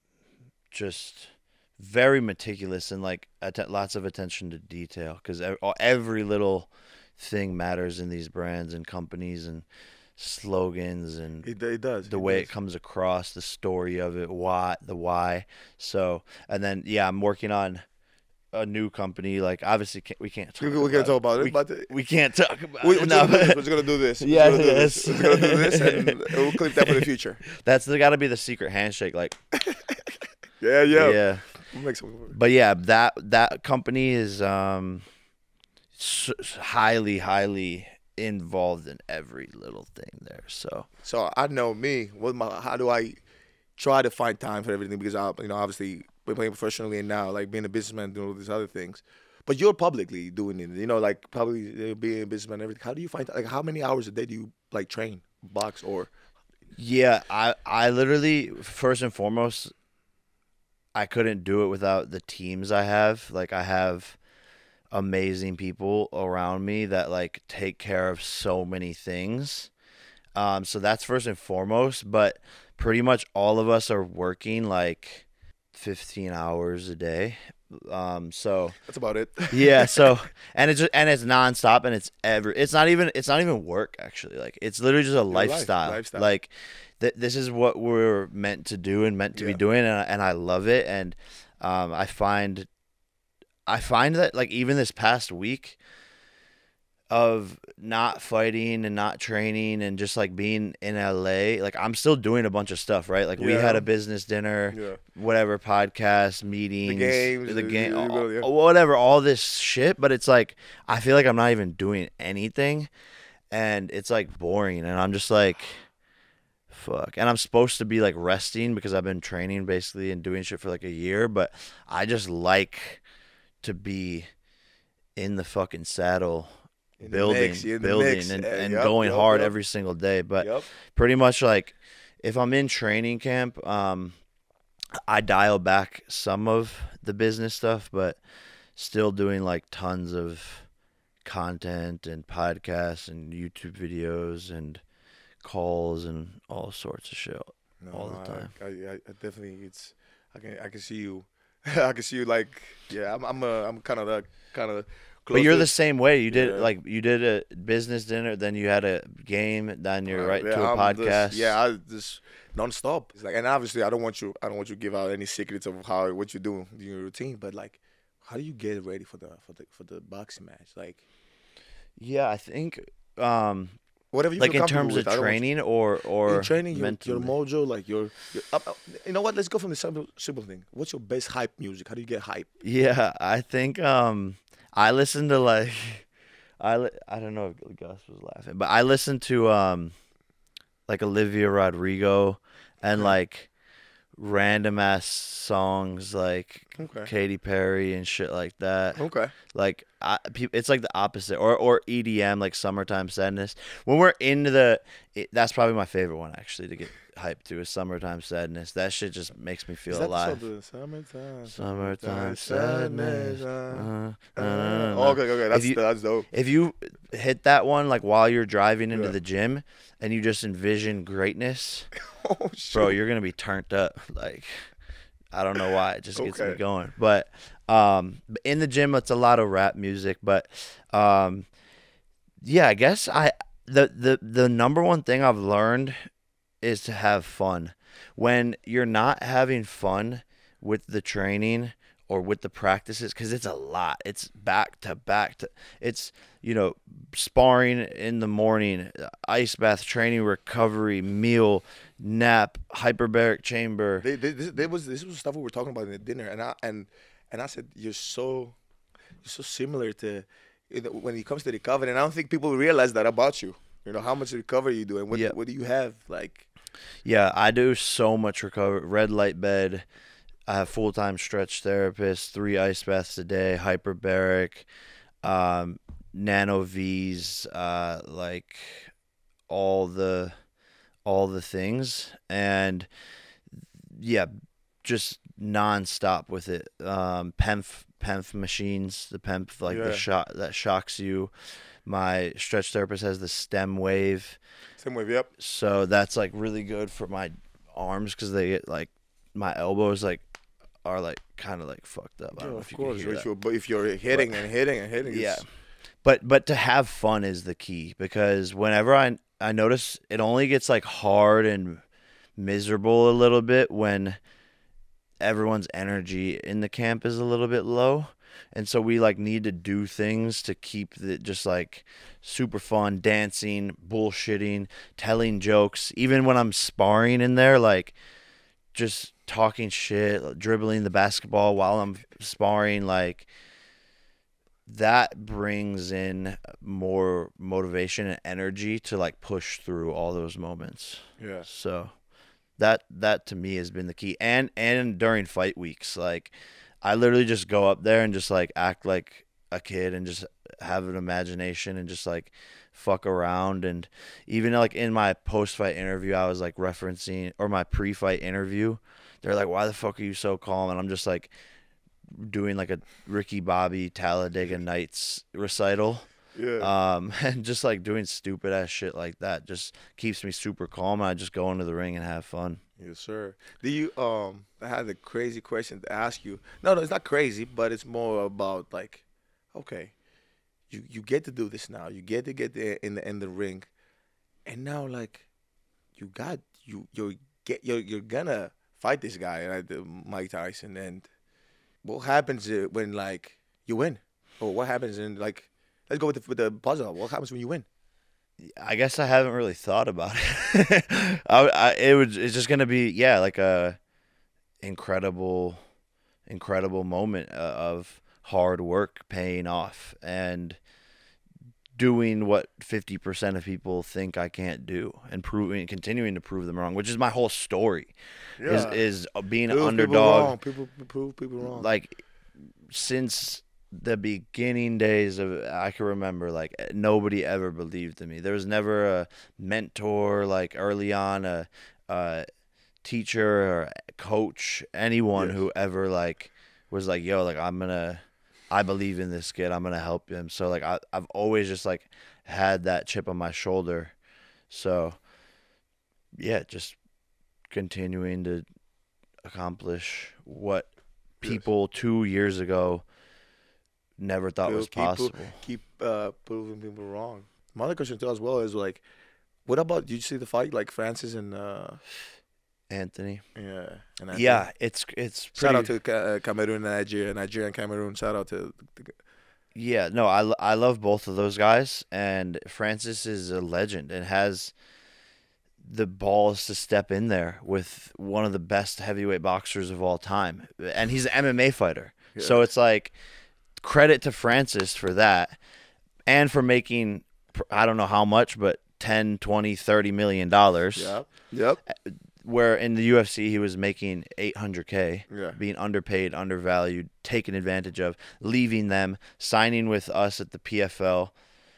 S4: just very meticulous and like att- lots of attention to detail, because every little thing matters in these brands and companies and slogans and
S3: It, it does.
S4: the
S3: it
S4: way
S3: does.
S4: it comes across, the story of it, why, the why. So, and then yeah, I'm working on a new company. Like obviously, can't, we can't talk.
S3: We, we can talk about it,
S4: we,
S3: but
S4: we can't talk about
S3: we,
S4: it.
S3: we're,
S4: No,
S3: gonna do this,
S4: but
S3: we're just gonna do this. We're
S4: Yeah,
S3: just gonna do this.
S4: yes.
S3: We're gonna do this, and we'll clip that for the future.
S4: that's got to be the secret handshake. Like
S3: Yeah, yeah.
S4: yeah.
S3: We'll make some.
S4: But yeah, that that company is um s- highly, highly involved in every little thing there. So
S3: So I know me. What my? How do I try to find time for everything? Because I, you know, obviously we're playing professionally and now, like being a businessman, doing all these other things. But you're publicly doing it. You know, like probably uh, being a businessman and everything. How do you find? Like, how many hours a day do you like train, box, or?
S4: yeah, I I literally first and foremost, I couldn't do it without the teams I have. Like I have amazing people around me that like take care of so many things. Um, so that's first and foremost, but pretty much all of us are working like fifteen hours a day. Um, so
S3: That's about it.
S4: yeah, so and it's just, and it's nonstop, and it's ever it's not even it's not even work actually. Like it's literally just a
S3: life,
S4: lifestyle.
S3: lifestyle.
S4: Like th- this is what we're meant to do and meant to
S3: Yeah.
S4: be doing, and I, and I love it. And um, I find I find that like even this past week of not fighting and not training and just like being in L A, like I'm still doing a bunch of stuff, right? Like we
S3: Yeah.
S4: had a business dinner,
S3: Yeah.
S4: whatever, podcast, meetings,
S3: games,
S4: the
S3: the-
S4: game,
S3: you go, yeah.
S4: whatever, all this shit. But it's like I feel like I'm not even doing anything, and it's like boring, and I'm just like, fuck. And I'm supposed to be like resting because I've been training basically and doing shit for like a year, but I just like to be in the fucking saddle.
S3: In the
S4: building,
S3: mix, you're in the
S4: building,
S3: mix.
S4: and,
S3: Uh,
S4: and
S3: yup,
S4: going
S3: yup,
S4: hard
S3: yup.
S4: every single day. But
S3: Yep.
S4: pretty much like if I'm in training camp, um, I dial back some of the business stuff, but still doing like tons of content and podcasts and YouTube videos and calls and all sorts of shit
S3: No,
S4: all the
S3: I-
S4: time.
S3: I, I, I definitely, it's. I can, I can see you. I can see you like, yeah. I'm, I'm, a, I'm kind of the, kind of.
S4: But you're the same way. You did
S3: Yeah.
S4: like you did a business dinner, then you had a game, then you're right to a
S3: I'm just-
S4: podcast.
S3: yeah, I just nonstop. It's like, and obviously, I don't want you. I don't want you to give out any secrets of how what you do in your routine. But like, how do you get ready for the for the for the boxing match? Like,
S4: yeah. I think um,
S3: whatever you
S4: like
S3: feel
S4: in
S3: comfortable
S4: terms
S3: with.
S4: of
S3: I don't want
S4: training or
S3: you-
S4: or
S3: in training, your,
S4: mentally.
S3: your mojo, like your, your up, up- you know what? Let's go from the simple simple thing. What's your best hype music? How do you get hype?
S4: Yeah, I think um, I listen to like I li- I don't know if Gus was laughing, but I listen to um, like Olivia Rodrigo and like random ass songs like
S3: Okay.
S4: Katy Perry and shit like that.
S3: Okay.
S4: Like I, peop- it's like the opposite, or or E D M, like Summertime Sadness. When we're into the, it, that's probably my favorite one actually to get hyped to is Summertime Sadness. That shit just makes me feel
S3: Is that
S4: alive.
S3: the song, the Summertime,
S4: Summertime Sadness.
S3: uh,
S4: Uh,
S3: uh,
S4: uh, uh,
S3: oh, okay, okay, that's
S4: If you-
S3: that's dope.
S4: If you hit that one like while you're driving into
S3: Yeah.
S4: the gym and you just envision greatness,
S3: Oh shit.
S4: bro, you're gonna be turned up. Like, I don't know why, it just gets me
S3: Okay.
S4: going. But um, in the gym, it's a lot of rap music. But um, yeah, I guess I the the the number one thing I've learned is to have fun. When you're not having fun with the training or with the practices, because it's a lot. It's back to back to. It's you know sparring in the morning, ice bath, training, recovery, meal, nap, hyperbaric chamber.
S3: They, they, this, they was this was stuff we were talking about in the dinner, and I and and I said you're so you're so similar to you know, when it comes to recovery, and I don't think people realize that about you. You know how much recovery you do, and what
S4: Yeah.
S3: what do you have like?
S4: Yeah, I do so much recovery. Red light bed. I have full time stretch therapist. Three ice baths a day. Hyperbaric, um, nano V's, uh, like all the all the things, and yeah, just nonstop with it. Um, Penf Penf machines. The Penf like
S3: Yeah.
S4: the shot that shocks you. My stretch therapist has the stem wave.
S3: Same way, yep.
S4: So that's like really good for my arms because they get like my elbows like are like kind of like fucked up. I don't know
S3: Yeah,
S4: if
S3: of
S4: you
S3: course,
S4: can hear
S3: if
S4: that.
S3: you're, but if you're hitting and hitting and hitting,
S4: Yeah,
S3: it's-
S4: but but to have fun is the key because whenever I I notice it only gets like hard and miserable a little bit when everyone's energy in the camp is a little bit low. And so we like need to do things to keep it just like super fun, dancing, bullshitting, telling jokes. Even when I'm sparring in there, like just talking shit, dribbling the basketball while I'm sparring, like that brings in more motivation and energy to like push through all those moments.
S3: yeah.
S4: So that that to me has been the key. And and during fight weeks, like I literally just go up there and just like act like a kid and just have an imagination and just like fuck around. And even like in my post fight interview, I was like referencing, or my pre fight interview, they're like, "Why the fuck are you so calm?" And I'm just like doing like a Ricky Bobby Talladega Nights recital.
S3: Yeah.
S4: Um, and just like doing stupid ass shit like that just keeps me super calm. And I just go into the ring and have fun.
S3: Yes, sir. Do you um? I had a crazy question to ask you. No, no, it's not crazy, but it's more about like, okay, you you get to do this now. You get to get there in the in the ring, and now like, you got you you get you're you're gonna fight this guy, right, the Mike Tyson, and what happens uh, when like you win, or what happens in like, let's go with the with the puzzle. What happens when you win?
S4: I guess I haven't really thought about it. I, I, it would, it's just gonna be, yeah, like a incredible, incredible moment uh, of hard work paying off and doing what fifty percent of people think I can't do and proving, continuing to prove them wrong, which is my whole story. Is
S3: Yeah.
S4: is being an
S3: Prove
S4: underdog.
S3: People wrong. People prove people wrong.
S4: Like since the beginning days of I can remember, like nobody ever believed in me. There was never a mentor, like early on, a, a teacher or a coach, anyone
S3: Yes.
S4: who ever like was like, yo, like I'm gonna, I believe in this kid, I'm gonna help him. So like I, I've always just like had that chip on my shoulder. So yeah, just continuing to accomplish what people two years ago never thought was
S3: Keep-
S4: possible.
S3: Keep uh, proving people wrong. My other question too as well is like, what about, did you see the fight like Francis and uh,
S4: Anthony.
S3: yeah, and Anthony?
S4: Yeah, it's it's pretty,
S3: Shout out to Ca- uh, Cameroon and Nigeria, Nigeria and Cameroon. Shout out to the,
S4: yeah. No, I, lo- I love both of those guys, and Francis is a legend and has the balls to step in there with one of the best heavyweight boxers of all time, and he's an M M A fighter. So it's like credit to Francis for that, and for making I don't know how much, but ten, twenty, thirty million dollars.
S3: Yep. Yep.
S4: where in the U F C he was making eight hundred K,
S3: Yeah.
S4: being underpaid, undervalued, taken advantage of, leaving them, signing with us at the P F L,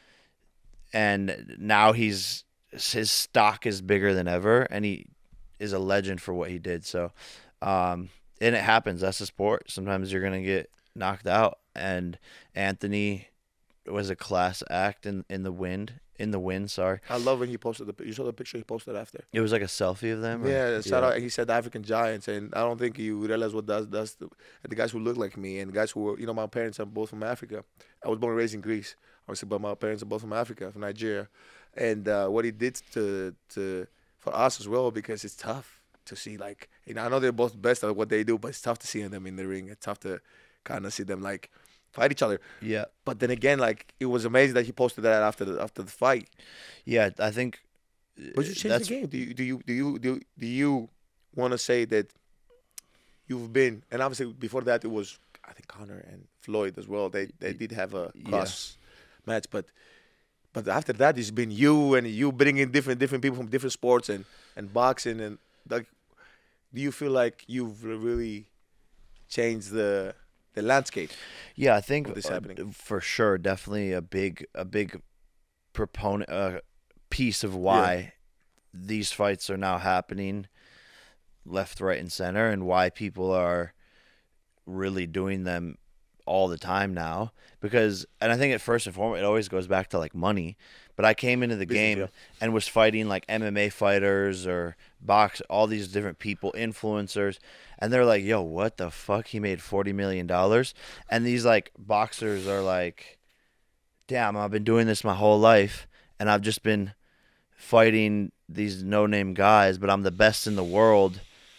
S4: and now he's his stock is bigger than ever, and he is a legend for what he did. So, um, and it happens. That's a sport. Sometimes you're gonna get knocked out, and Anthony was a class act in in the wind. In the win, sorry.
S3: I love when he posted the. You saw the picture he posted after.
S4: It was like a selfie of them. Or?
S3: Yeah, shout out. He said the African Giants, and I don't think you realize what that's that's the, the guys who look like me and the guys who were, you know, my parents are both from Africa. I was born and raised in Greece, obviously, but my parents are both from Africa, from Nigeria, and uh, what he did to to for us as well, because it's tough to see, like, you know, I know they're both best at what they do, but it's tough to see them in the ring. It's tough to kind of see them like fight each other.
S4: Yeah.
S3: But then again, like, it was amazing that he posted that after the after the fight.
S4: Yeah, I think.
S3: But you changed
S4: that's,
S3: the game. Do you do you do you do, do you want to say that you've been, and obviously before that it was, I think, Conor and Floyd as well. They they did have a cross yeah. match, but but after that it's been you and you bringing different different people from different sports and and boxing, and like, do you feel like you've really changed the the landscape?
S4: Yeah, I think
S3: of this
S4: uh,
S3: happening?
S4: for sure, definitely a big a big proponent uh, piece of why yeah. these fights are now happening left, right, and center, and why people are really doing them all the time now. Because, and I think at first and foremost, it always goes back to like money. But I came into the
S3: Business,
S4: game
S3: yeah.
S4: and was fighting like M M A fighters or box, all these different people, influencers, and they're like, "Yo, what the fuck? He made forty million dollars," and these like boxers are like, "Damn, I've been doing this my whole life, and I've just been fighting these no-name guys, but I'm the best in the world.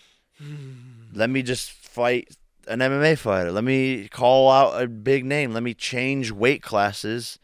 S4: Let me just fight an M M A fighter. Let me call out a big name. Let me change weight classes,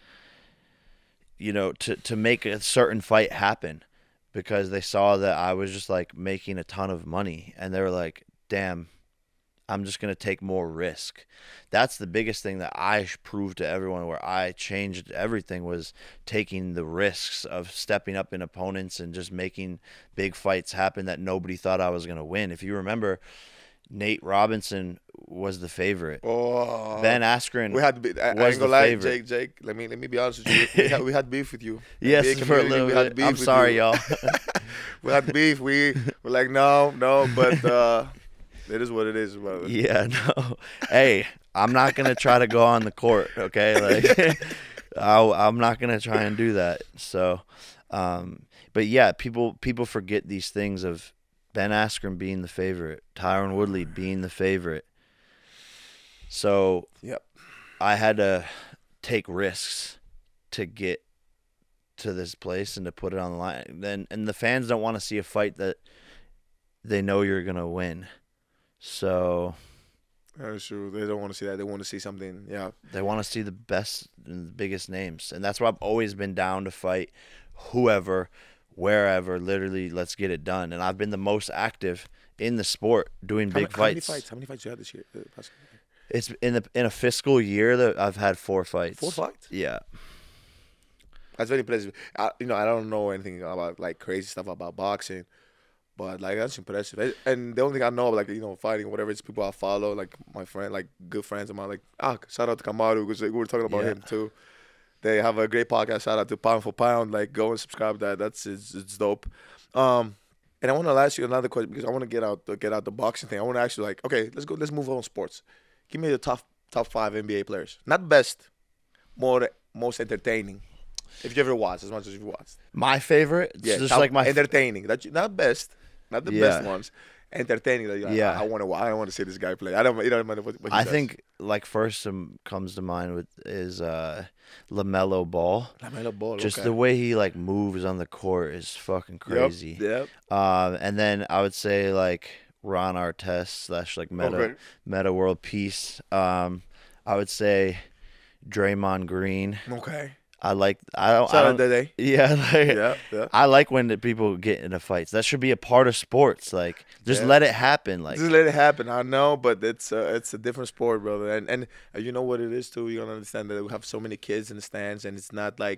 S4: you know, to, to make a certain fight happen," because they saw that I was just like making a ton of money, and they were like, "Damn, I'm just going to take more risk." That's the biggest thing that I proved to everyone, where I changed everything, was taking the risks of stepping up in opponents and just making big fights happen that nobody thought I was going to win. If you remember, Nate Robinson was the favorite.
S3: Oh,
S4: Ben Askren
S3: we had to be, I,
S4: was
S3: I ain't
S4: the
S3: gonna lie,
S4: favorite.
S3: Jake. Jake, let me let me be honest with you. We had, we had beef with you.
S4: Yes,
S3: N B A
S4: for a
S3: community,
S4: little
S3: we had
S4: bit.
S3: beef
S4: I'm
S3: with
S4: sorry,
S3: you.
S4: y'all.
S3: We had beef. We were like, no, no, but uh, it is what it is, brother.
S4: Yeah, no. Hey, I'm not gonna try to go on the court, okay? Like, I'll, I'm not gonna try and do that. So, um, but yeah, people people forget these things of Ben Askren being the favorite, Tyron Woodley being the favorite. So,
S3: Yep.
S4: I had to take risks to get to this place and to put it on the line. Then, and the fans don't want to see a fight that they know you're gonna win. So
S3: That's true. They don't want to see that. They want to see something. Yeah.
S4: they want to see the best and the biggest names. And that's why I've always been down to fight whoever, wherever, literally, let's get it done. And I've been the most active in the sport doing
S3: How,
S4: big
S3: how many
S4: fights.
S3: fights? How many fights you had this year? Uh, past-
S4: It's in the in a fiscal year that I've had four fights.
S3: Four fights?
S4: Yeah.
S3: That's very impressive. I, you know, I don't know anything about like crazy stuff about boxing, but like that's impressive. And the only thing I know, like, you know, fighting or whatever, it's people I follow, like my friend, like good friends of mine, like ah, shout out to Kamaru, because we were talking about
S4: Yeah.
S3: him too. They have a great podcast. Shout out to Pound for Pound. Like, go and subscribe to that. That's it's, it's dope. Um, and I want to ask you another question, because I want to get out get out the boxing thing. I want to ask you, like, okay, let's go. Let's move on sports. Give me the top top five N B A players. Not best, more most entertaining. If you ever watched, as much as you've watched.
S4: My favorite, it's
S3: Yeah,
S4: just
S3: top-
S4: like my
S3: entertaining. That you- not best, not the
S4: Yeah.
S3: best ones. Entertaining. That you,
S4: Yeah.
S3: I, I want to. I want to see this guy play. I don't. You don't mind what, what he
S4: I
S3: does.
S4: think like first um, comes to mind with is uh, LaMelo Ball.
S3: LaMelo Ball.
S4: Just
S3: okay.
S4: the way he like moves on the court is fucking crazy.
S3: Yep. Yep.
S4: Um, and then I would say like Ron Artest slash like Meta
S3: Okay.
S4: Meta World Peace. Um, I would say Draymond Green.
S3: Okay.
S4: I like I don't. I
S3: Shout out
S4: don't
S3: Dede.
S4: yeah, like,
S3: Yeah. Yeah.
S4: I like when the people get into fights. That should be a part of sports. Like just
S3: Yeah.
S4: let it happen. Like
S3: Just let it happen. I know, but it's uh, it's a different sport, brother. And and uh, you know what it is too. You gotta understand that we have so many kids in the stands, and it's not like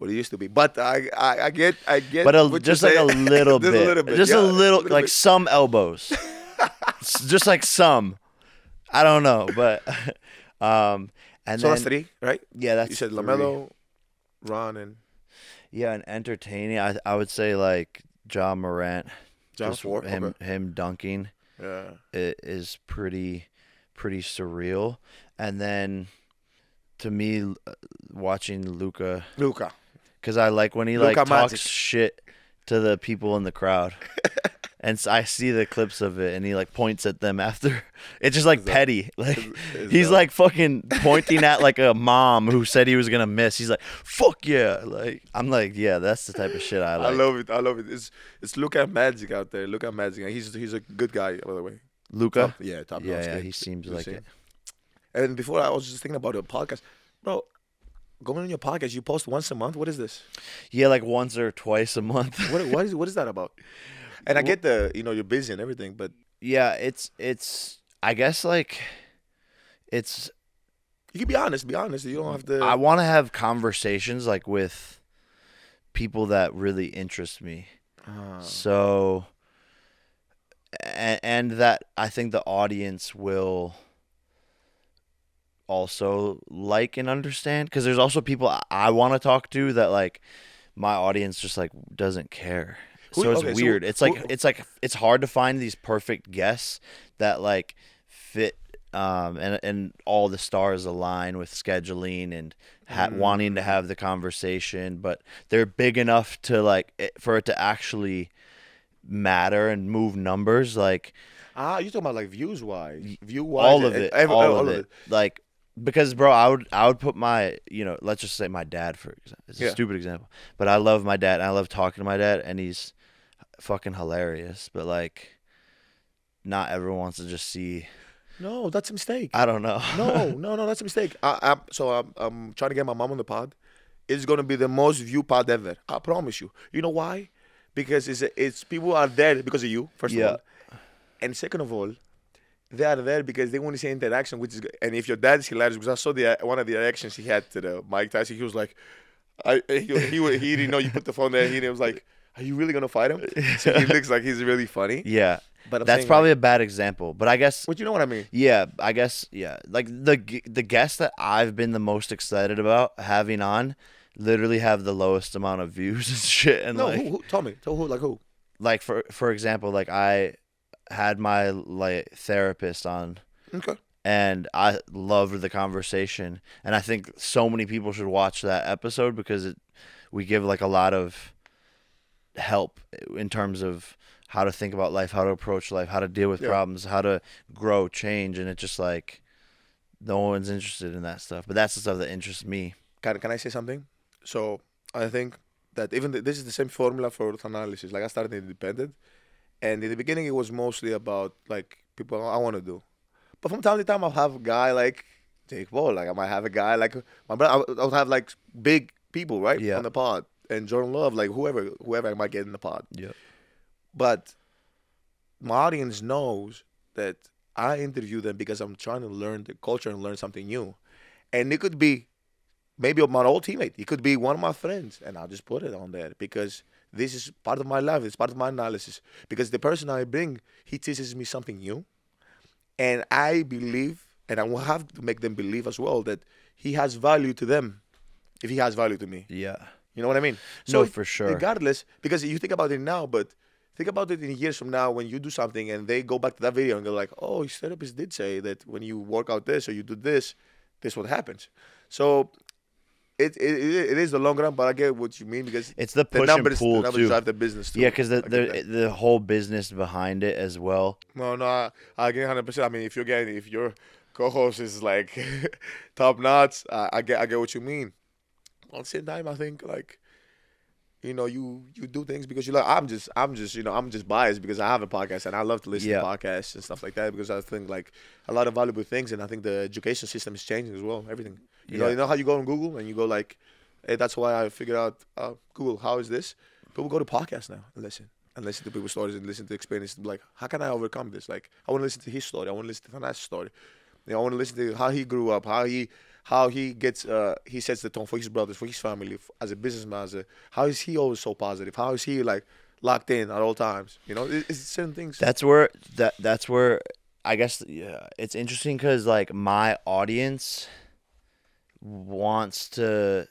S3: what it used to be. But I I, I get I get.
S4: But a,
S3: what
S4: just
S3: you're
S4: like a
S3: saying.
S4: little,
S3: Just
S4: bit.
S3: a little bit,
S4: just
S3: yeah,
S4: a little,
S3: little
S4: like
S3: bit.
S4: some elbows, S- just like some. I don't know, but um, and
S3: So
S4: then
S3: that's three, right?
S4: yeah, that's
S3: You said
S4: three.
S3: LaMelo, Ron, and
S4: Yeah, and entertaining. I I would say like John Morant.
S3: John
S4: just
S3: Four.
S4: Him
S3: Okay.
S4: him dunking
S3: Yeah.
S4: i- is pretty pretty surreal. And then to me, l- uh, watching Luca,
S3: Luca.
S4: because I like when he like
S3: Luka
S4: talks
S3: Magic.
S4: shit to the people in the crowd. And s I see the clips of it, and he like points at them after. It's just like petty. Like
S3: is
S4: he's
S3: that-
S4: like fucking pointing at like a mom who said he was gonna miss. He's like, "Fuck yeah!" Like I'm like, yeah, that's the type of shit I
S3: I
S4: like.
S3: love it. I love it. It's it's Luca Magic out there. Luca Magic. And he's he's a good guy, by the way.
S4: Luca.
S3: Top- yeah, top
S4: Yeah,
S3: notch
S4: yeah,
S3: kid.
S4: he seems
S3: You
S4: like
S3: see?
S4: it.
S3: And before I was just thinking about the podcast, bro. Going on your podcast, you post once a month. What is this?
S4: Yeah, like once or twice a month.
S3: What what is what is that about? And I get the you know you're busy and everything, but
S4: Yeah, it's it's. I guess like, it's.
S3: you can be honest. Be honest. You don't have to.
S4: I want to have conversations like with people that really interest me.
S3: Ah.
S4: So, and, and that I think the audience will also like and understand, because there's also people I, I want to talk to that like my audience just like doesn't care.
S3: Who-
S4: So it's
S3: okay, so
S4: weird. it's like
S3: who-
S4: it's like it's hard to find these perfect guests that like fit um and and all the stars align with scheduling and ha-
S3: Mm.
S4: wanting to have the conversation, but they're big enough to like it, for it to actually matter and move numbers, like
S3: Ah, you talking about like views wise, view wise,
S4: all of it,
S3: every-
S4: all, of it. Like, because bro, I would I would put my, you know, let's just say my dad, for example. It's a
S3: Yeah.
S4: stupid example, but I love my dad and I love talking to my dad, and he's fucking hilarious, but like not everyone wants to just see.
S3: No, that's a mistake.
S4: I don't know.
S3: no, no, no, that's a mistake. I, I'm so I'm, I'm trying to get my mom on the pod. It's gonna be the most viewed pod ever. I promise you. You know why? Because it's it's people are there because of you. First
S4: Yeah.
S3: of all, and second of all, they are there because they want to see interaction, which is good. And if your dad is hilarious, because I saw the one of the reactions he had to the Mike Tyson, he was like, I he he, he, he didn't know you put the phone there. He was like, "Are you really gonna fight him?" So he looks like he's really funny.
S4: Yeah,
S3: But I'm
S4: that's
S3: saying,
S4: probably
S3: like,
S4: a bad example, but I guess
S3: but you know what I mean.
S4: yeah, I guess yeah. Like the g- the guests that I've been the most excited about having on literally have the lowest amount of views and shit, and
S3: No,
S4: like
S3: who, who? Tell me. Tell who? Like who?
S4: like for for example, like I had my like therapist on,
S3: Okay.
S4: and I loved the conversation, and I think so many people should watch that episode because it we give like a lot of help in terms of how to think about life, how to approach life, how to deal with
S3: Yeah.
S4: problems, how to grow, change, and it's just like no one's interested in that stuff, but that's the stuff that interests me.
S3: Can Can I say something? So I think that even th- this is the same formula for analysis. Like I started independent, and in the beginning it was mostly about like people I want to do, but from time to time I'll have a guy like Jake Paul. Like I might have a guy like my brother. I would- I would have like big people right
S4: Yeah.
S3: on the pod, and Jordan Love, like whoever whoever I might get in the pod.
S4: Yep.
S3: But my audience knows that I interview them because I'm trying to learn the culture and learn something new. And it could be maybe my old teammate. It could be one of my friends. And I'll just put it on there because this is part of my life. It's part of my analysis. Because the person I bring, he teaches me something new. And I believe, and I will have to make them believe as well, that he has value to them if he has value to me.
S4: Yeah.
S3: You know what I mean?
S4: No, for sure.
S3: Regardless, because you think about it now, but think about it in years from now when you do something and they go back to that video and go like, "Oh, his therapist did say that when you work out this or you do this, this what happens." So it it, it is the long run, but I get what you mean because
S4: It's the
S3: the
S4: push
S3: numbers,
S4: and pull
S3: the numbers
S4: too.
S3: drive the business too.
S4: Yeah, because the
S3: I get
S4: the
S3: that.
S4: the whole business behind it as well.
S3: No, no, I, I get one hundred percent. I mean, if you're getting, if your co-host is like top notch, I, I get, I get what you mean. At the same time, I think like, you know, you you do things because you like. I'm just, I'm just, you know, I'm just biased because I have a podcast and I love to listen
S4: Yeah.
S3: to podcasts and stuff like that because I think like a lot of valuable things and I think the education system is changing as well. Everything, you know,
S4: Yeah.
S3: you know how you go on Google and you go like, hey, that's why I figured out uh, Google. How is this? People go to podcasts now and listen. And listen to people's stories and listen to experiences. Like, how can I overcome this? Like, I want to listen to his story. I want to listen to Thanas's story. You know, I want to listen to how he grew up, how he how he gets uh he sets the tone for his brothers, for his family, f- as a businessman. As a, how is he always so positive? How is he like locked in at all times? You know, it, it's certain things.
S4: That's where that that's where I guess yeah, it's interesting because like my audience wants to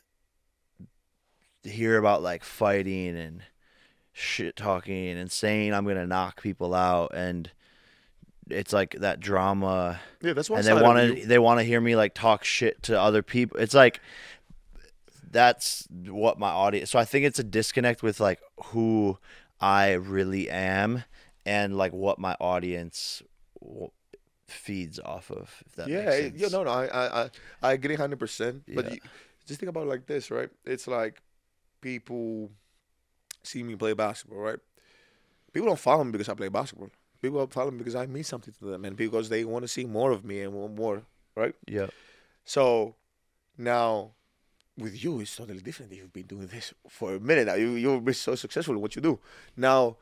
S4: hear about like fighting and shit talking and saying I'm gonna knock people out, and it's like that drama.
S3: Yeah, that's one
S4: and
S3: side
S4: they
S3: of
S4: want to
S3: you.
S4: they want to hear me like talk shit to other people. It's like that's what my audience. So I think it's a disconnect with like who I really am and like what my audience w- feeds off of. If that
S3: Yeah,
S4: makes
S3: it-
S4: sense.
S3: yeah, no, no, I, I, I, I agree hundred percent. But
S4: Yeah.
S3: you, just think about it like this, right? It's like people see me play basketball, right? People don't follow me because I play basketball. People follow me because I mean something to them, and because they want to see more of me and want more, right?
S4: Yeah.
S3: So now with you, it's totally different. You've been doing this for a minute now. You you've been so successful in what you do. Now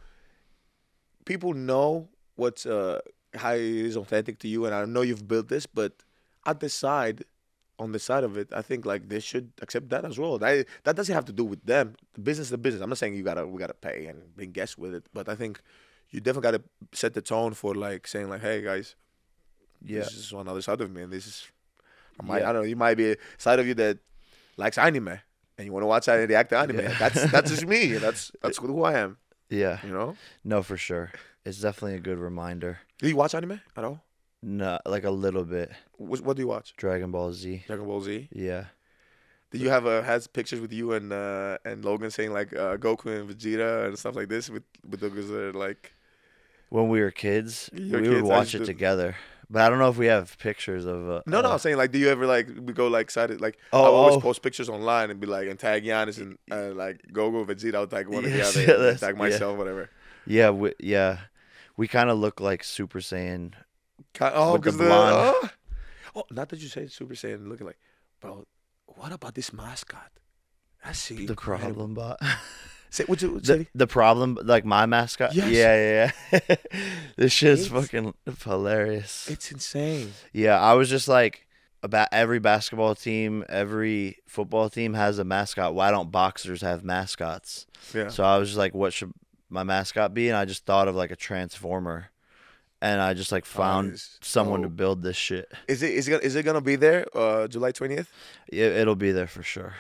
S3: people know what's uh how it is authentic to you, and I know you've built this, but at the side, on the side of it, I think like they should accept that as well. That that doesn't have to do with them. The business is the business. I'm not saying you gotta we gotta pay and bring guests with it, but I think you definitely gotta set the tone for like saying like, hey guys,
S4: Yeah.
S3: this is another side of me, and this is I might
S4: Yeah.
S3: I don't know. You might be a side of you that likes anime, and you want to watch the react to anime.
S4: Yeah.
S3: That's that's just me. That's that's who I am.
S4: Yeah.
S3: You know.
S4: No, for sure. It's definitely a good reminder.
S3: Do you watch anime at all?
S4: No, like a little bit.
S3: What, what do you watch?
S4: Dragon Ball Z.
S3: Dragon Ball Z.
S4: Yeah.
S3: Did you have uh, has pictures with you and uh, and Logan saying like uh, Goku and Vegeta and stuff like this with with those uh, like
S4: When we were kids,
S3: You were
S4: we
S3: kids,
S4: would
S3: I
S4: watch
S3: used
S4: it
S3: to-
S4: together. But I don't know if we have pictures of. Uh,
S3: no no
S4: uh,
S3: I'm saying like do you ever like we go like excited like
S4: Oh,
S3: I would always
S4: oh.
S3: post pictures online and be like and tag Giannis and uh, like Goku Vegeta I would tag one
S4: Yes,
S3: or
S4: yeah,
S3: the other and
S4: that's-
S3: tag
S4: yeah.
S3: myself whatever.
S4: Yeah, we, yeah. We kind of look like Super Saiyan.
S3: Ki- Oh,
S4: With the
S3: because the,
S4: blonde.
S3: oh. oh, not that you say Super Saiyan looking like, bro. What about this mascot? I see
S4: The problem bot.
S3: Say what you
S4: the,
S3: say?
S4: the problem, like my mascot.
S3: Yes.
S4: Yeah, yeah, yeah. This shit's
S3: It's-
S4: fucking hilarious.
S3: It's insane.
S4: Yeah, I was just like, about every basketball team, every football team has a mascot. Why don't boxers have mascots?
S3: Yeah.
S4: So I was just like, what should my mascot be? And I just thought of like a transformer, and I just like found
S3: Nice.
S4: someone to
S3: Oh.
S4: build this shit.
S3: Is it is it gonna, is it gonna be there uh, July twentieth?
S4: It, it'll be there for sure.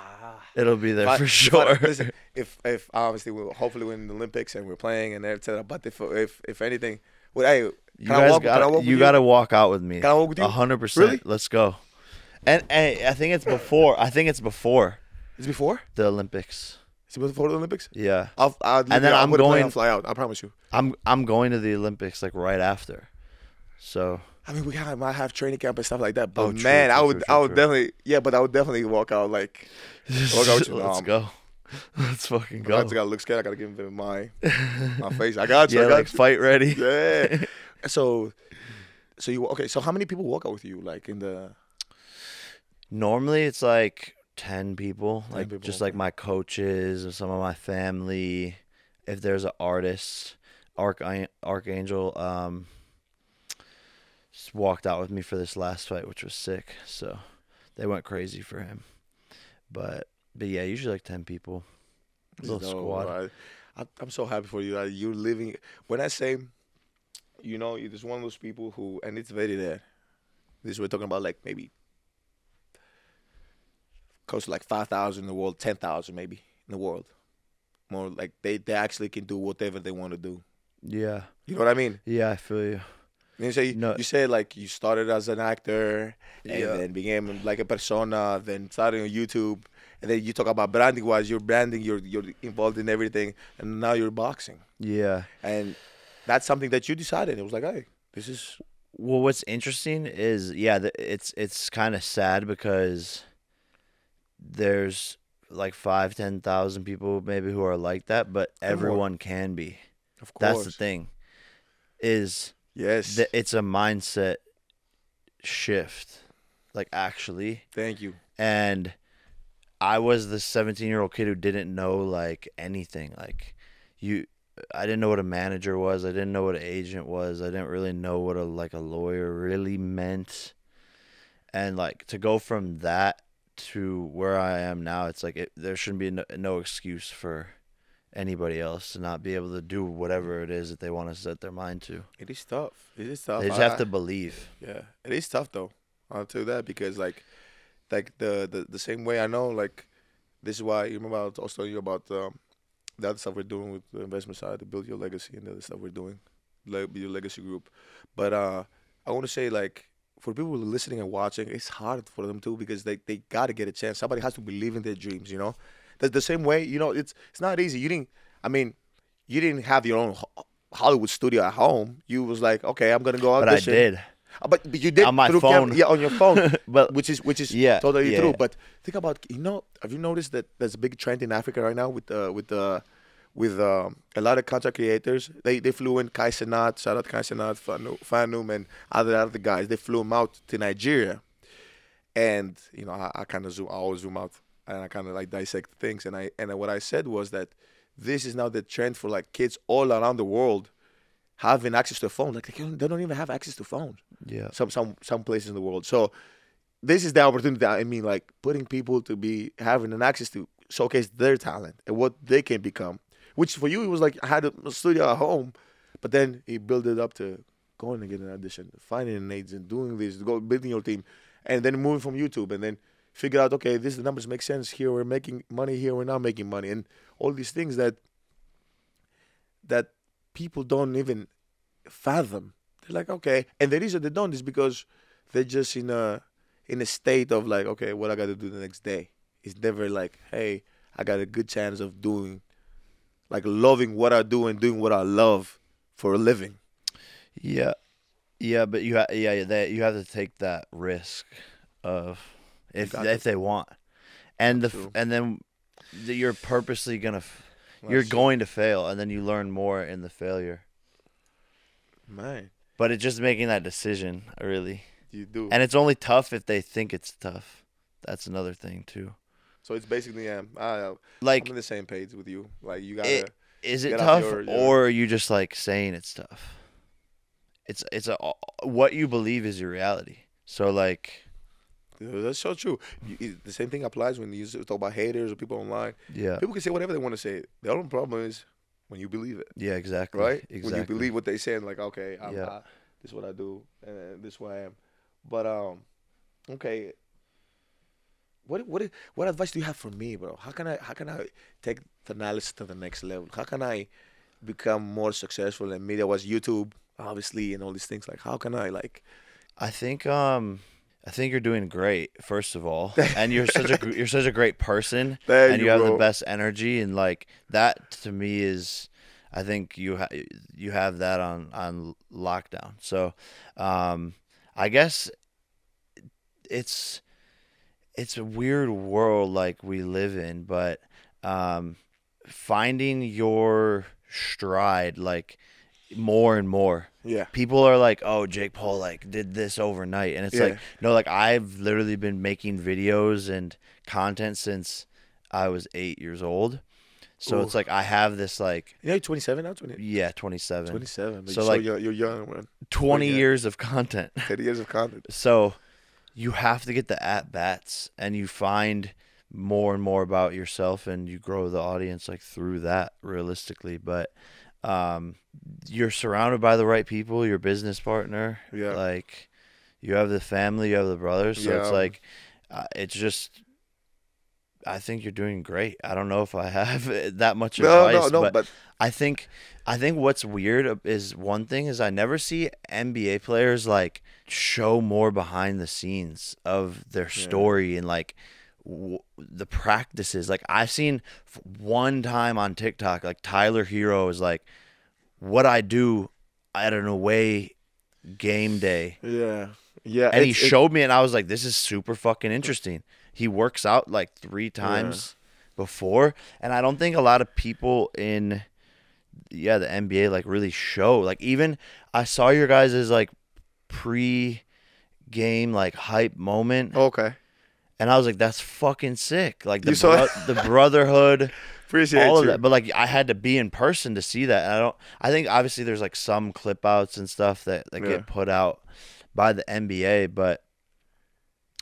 S4: It'll be there
S3: If I-
S4: for
S3: if
S4: sure.
S3: I- listen, if if obviously we hopefully win the Olympics and we're playing and et cetera. But if if if anything, well, hey,
S4: You
S3: can I
S4: guys
S3: walk? Can I
S4: got
S3: walk
S4: you
S3: with
S4: got to walk out with me.
S3: Can I walk with you?
S4: A hundred percent.
S3: Really?
S4: Let's go. And, and I think it's before. I think it's before
S3: Is it before?
S4: the Olympics.
S3: Is it before the Olympics?
S4: Yeah,
S3: I'll, I'll
S4: And then
S3: I'm,
S4: I'm
S3: gonna play
S4: going-
S3: and fly out. I promise you.
S4: I'm I'm going to the Olympics like right after. So
S3: I mean, we have, might have training camp and stuff like that. But
S4: Oh, true,
S3: man, I
S4: true,
S3: would
S4: true,
S3: I would
S4: true.
S3: definitely yeah. But I would definitely walk out like walk out with you.
S4: let's
S3: Um,
S4: go. Let's fucking
S3: I
S4: go.
S3: just gotta look scared. I gotta give them my my face. I got you.
S4: Yeah,
S3: I got
S4: like
S3: you.
S4: fight ready.
S3: Yeah. So, so you okay? So how many people walk out with you? Like in the
S4: Normally it's like ten people,
S3: ten
S4: like
S3: people,
S4: just
S3: okay.
S4: like my coaches and some of my family. If there's an artist, Arch Archangel, um, just walked out with me for this last fight, which was sick. So they went crazy for him. But but yeah, usually like ten people, little
S3: No,
S4: squad.
S3: I, I, I'm so happy for you. That you're living. When I say, you know, you're just one of those people who, and it's very there. This we're talking about like maybe close to like five thousand in the world, ten thousand maybe in the world. More like they, they actually can do whatever they want to do.
S4: Yeah,
S3: You know what I mean?
S4: yeah, I feel you.
S3: You say
S4: No.
S3: you say like you started as an actor and
S4: Yeah.
S3: then became like a persona, then started on YouTube, and then you talk about branding wise. You're branding. You're you're involved in everything, and now you're boxing,
S4: Yeah.
S3: and that's something that you decided. It was like, hey, this is
S4: Well, what's interesting is, yeah, th- it's it's kind of sad because there's like five, ten thousand people maybe who are like that, but
S3: more.
S4: everyone can be.
S3: of course.
S4: That's the thing. Is
S3: Yes.
S4: that it's a mindset shift, like actually.
S3: Thank you.
S4: And I was the seventeen year old kid who didn't know like anything. Like you, I didn't know what a manager was. I didn't know what an agent was. I didn't really know what a like a lawyer really meant. and like to go from that to where I am now, it's like it, there shouldn't be no, no excuse for anybody else to not be able to do whatever it is that they want to set their mind to.
S3: It is tough. It is tough.
S4: They just
S3: I-
S4: have to believe.
S3: Yeah, it is tough though. I'll tell you that because like, like the the, the same way I know like, this is why you remember I was telling you about um, the other stuff we're doing with the investment side to build your legacy and the other stuff we're doing, like your legacy group. But uh, I want to say like for people who are listening and watching, it's hard for them too because they they gotta get a chance. Somebody has to believe in their dreams. You know, the the same way you know it's it's not easy. You didn't. I mean, you didn't have your own Ho- Hollywood studio at home. You was like, okay, I'm gonna go
S4: But I
S3: audition.
S4: did.
S3: Uh, But, but you did
S4: On my
S3: through
S4: phone.
S3: Cam- yeah, on your phone.
S4: But-
S3: which is which is
S4: Yeah,
S3: totally
S4: yeah,
S3: true.
S4: yeah.
S3: But think about you know have you noticed that there's a big trend in Africa right now with uh, with uh, with um, a lot of content creators. They they flew in Kai Cenat, shout out Kai Cenat, Fanu, Fanum, and other other guys. They flew them out to Nigeria, and you know I, I kind of zoom, I always zoom out and I kind of like dissect things. And I and what I said was that this is now the trend for like kids all around the world having access to a phone. Like they, don't, they don't even have access to phones.
S4: Yeah.
S3: Some some some places in the world. So this is the opportunity. I mean, like putting people to be having an access to showcase their talent and what they can become. Which for you, it was like I had a studio at home, but then he built it up to going and getting an audition, finding an agent, doing this, go building your team, and then moving from YouTube, and then figure out okay, this the numbers make sense here. We're making money here. We're not making money, and all these things that that people don't even fathom. They're like, okay, and the reason they don't is because they're just in a in a state of like, okay, what I got to do the next day. It's never like, hey, I got a good chance of doing, like loving what I do and doing what I love for a living.
S4: Yeah, yeah, but you ha- yeah that you have to take that risk of if
S3: got
S4: if
S3: to.
S4: they want, and the f-
S3: True.
S4: and then the, you're purposely gonna f- you're
S3: That's true.
S4: going to fail, and then you learn more in the failure.
S3: Man,
S4: But it's just making that decision, really,
S3: you do.
S4: and it's only tough if they think it's tough. That's another thing too.
S3: So it's basically, um, I,
S4: Like,
S3: I'm on the same page with you. Like you gotta.
S4: it, is it
S3: get off
S4: tough,
S3: your- your-
S4: or are you just like saying it's tough? It's it's a what you believe is your reality. So like,
S3: Yeah, that's so true. You, it- the same thing applies when you talk about haters or people online.
S4: yeah,
S3: People can say whatever they want to say. The only problem is when you believe it,
S4: yeah, exactly,
S3: right?
S4: exactly.
S3: When you believe what they say, and like, okay, I'm,
S4: Yeah.
S3: I, this is what I do, and this is what I am. But um, okay. What what what advice do you have for me, bro? How can I how can I take the analysis to the next level? How can I become more successful in media? Was YouTube obviously and all these things? Like, how can I like?
S4: I think um I think you're doing great, first of all, and you're such a gr- you're such a great person,
S3: Thank
S4: and
S3: you,
S4: you have
S3: bro.
S4: the best energy, and like that to me is, I think you ha- you have that on on lockdown. So, um, I guess it's it's a weird world like we live in, but um, finding your stride like more and more.
S3: Yeah.
S4: People are like, "Oh, Jake Paul like did this overnight," and it's
S3: Yeah.
S4: like, no, like I've literally been making videos and content since I was eight years old. So it's
S3: Ooh.
S4: like I have this like,
S3: You know, you're twenty-seven now. twenty,
S4: yeah, twenty-seven,
S3: twenty-seven. But
S4: So,
S3: so
S4: like-
S3: you're, you're young, man.
S4: twenty
S3: yeah.
S4: years of content.
S3: thirty years of content.
S4: So you have to get the at bats, and you find more and more about yourself, and you grow the audience like through that realistically. But um, you're surrounded by the right people, your business partner,
S3: Yeah.
S4: like you have the family, you have the brothers. So it's
S3: Yeah.
S4: like uh, it's just. I think you're doing great. I don't know if I have that much
S3: No,
S4: advice,
S3: no, no.
S4: but
S3: But
S4: I think I think what's weird is one thing is I never see N B A players like show more behind the scenes of their story and like w- the practices. Like I've seen f- one time on TikTok, like Tyler Hero is like, what I do at an away game day,
S3: yeah, yeah.
S4: and he
S3: it's- it-
S4: showed me, and I was like, this is super fucking interesting. He works out like three times before, and I don't think a lot of people in yeah the N B A like really show. Like even I saw your guys' like pre-game like hype moment,
S3: Okay.
S4: and I was like, that's fucking sick. Like the
S3: You saw
S4: bro- the brotherhood,
S3: Appreciate
S4: all of
S3: you.
S4: that. But like I had to be in person to see that. And I don't. I think obviously there's like some clip outs and stuff that that
S3: Yeah.
S4: get put out by the N B A, but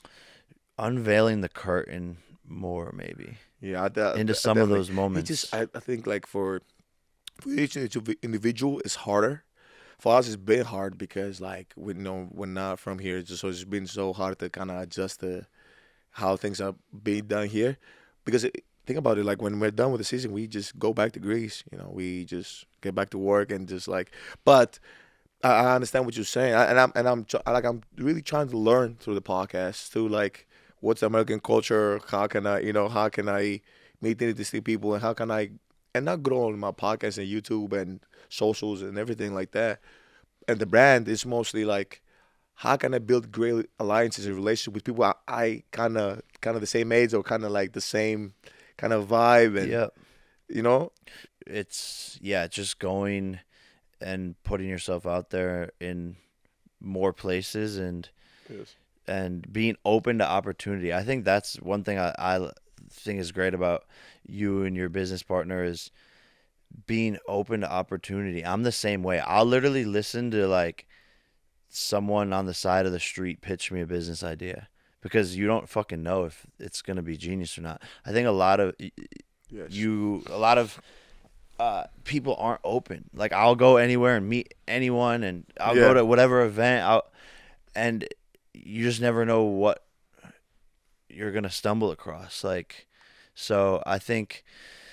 S4: unveiling the curtain more, maybe
S3: Yeah, I, de-
S4: into
S3: de-
S4: some of
S3: definitely.
S4: those moments.
S3: It just, I, I think like for, for each individu- individual, it's harder. For us, it's been hard because like we you know we're not from here, just so it's been so hard to kind of adjust to how things are being done here. Because it, think about it, like when we're done with the season, we just go back to Greece. You know, we just get back to work and just like. But I, I understand what you're saying, I, and I'm and I'm tr- like I'm really trying to learn through the podcast too, like what's American culture, how can I, you know, how can I meet interesting people, and how can I, and not grow on my podcast and YouTube and socials and everything like that. And the brand is mostly like, how can I build great alliances and relationships with people I, I kind of kind of the same age or kind of like the same kind of vibe and
S4: yeah,
S3: you know.
S4: it's yeah, just going and putting yourself out there in more places and
S3: Yes.
S4: and being open to opportunity. I think that's one thing I, I think is great about you and your business partner is being open to opportunity. I'm the same way. I'll literally listen to like someone on the side of the street pitch me a business idea because you don't fucking know if it's going to be genius or not. I think a lot of
S3: Yes.
S4: you a lot of uh, people aren't open. Like I'll go anywhere and meet anyone and I'll
S3: Yeah.
S4: go to whatever event I'll, and you just never know what you're going to stumble across. Like, so I think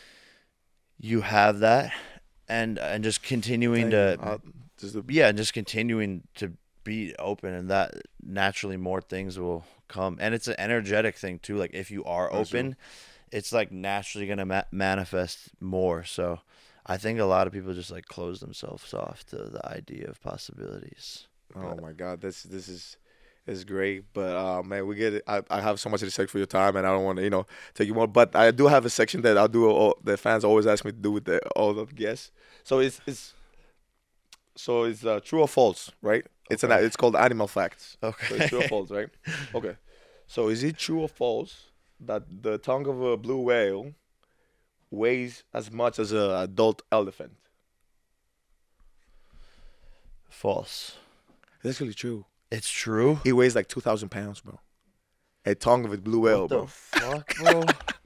S4: you have that and, and just continuing to,
S3: Uh, just the,
S4: yeah, and just continuing to be open and that naturally more things will come. And it's an energetic thing too. Like if you are
S3: That's
S4: open, it's like naturally going to ma- manifest more. So I think a lot of people just like close themselves off to the idea of possibilities.
S3: oh my God, this this is is great. But uh, man, we get it. I, I have so much respect for your time, and I don't want to you know take you more. But I do have a section that I'll do. All, the fans always ask me to do with the, all the guests. So it's it's so it's uh, true or false, right? It's an
S4: Okay.
S3: it's called animal facts. So
S4: Okay.
S3: it's true or false, right? Okay. So is it true or false that the tongue of a blue whale weighs as much as an adult elephant?
S4: False.
S3: That's really true.
S4: It's true.
S3: He weighs like two thousand pounds, bro. A tongue of a blue whale,
S4: What the
S3: bro.
S4: fuck, bro?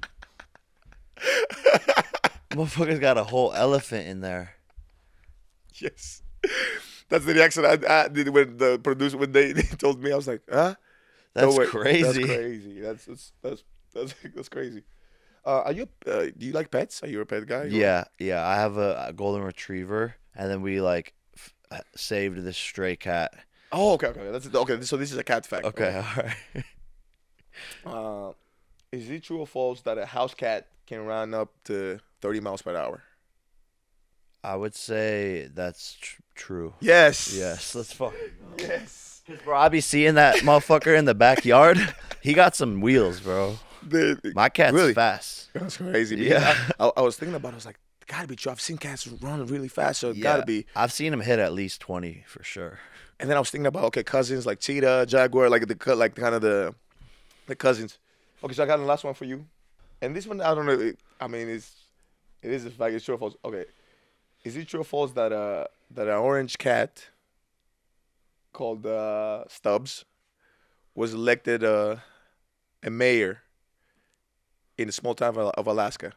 S4: Motherfucker's got a whole elephant in there.
S3: Yes. That's the reaction I, I did when the producer, when they, they told me. I was like, huh?
S4: That's
S3: No way.
S4: crazy.
S3: That's crazy. That's that's that's that's, that's crazy. Uh, are you? Uh, do you like pets? Are you a pet guy? or-
S4: Yeah, yeah. I have a, a golden retriever, and then we like f- uh, saved this stray cat.
S3: Oh, okay, okay. That's okay. So this is a cat fact.
S4: Okay, all right.
S3: Uh, is it true or false that a house cat can run up to thirty miles per hour?
S4: I would say that's tr- true.
S3: Yes.
S4: Yes, let's fucking go.
S3: Yes.
S4: Bro, I be seeing that motherfucker in the backyard. He got some wheels, bro.
S3: The-
S4: My cat's
S3: Really?
S4: fast.
S3: That's crazy.
S4: Yeah.
S3: Yeah. I, I was thinking about it. I was like, gotta be true. I've seen cats run really fast, so it gotta be.
S4: I've seen him hit at least twenty for sure.
S3: And then I was thinking about okay, cousins like cheetah, jaguar, like the co- like kind of the the cousins. Okay, so I got the last one for you, and this one I don't know. It, I mean, it's it is a fact. It's true or false. Okay, is it true or false that uh that an orange cat called uh, Stubbs was elected uh, a mayor in a small town of, of Alaska?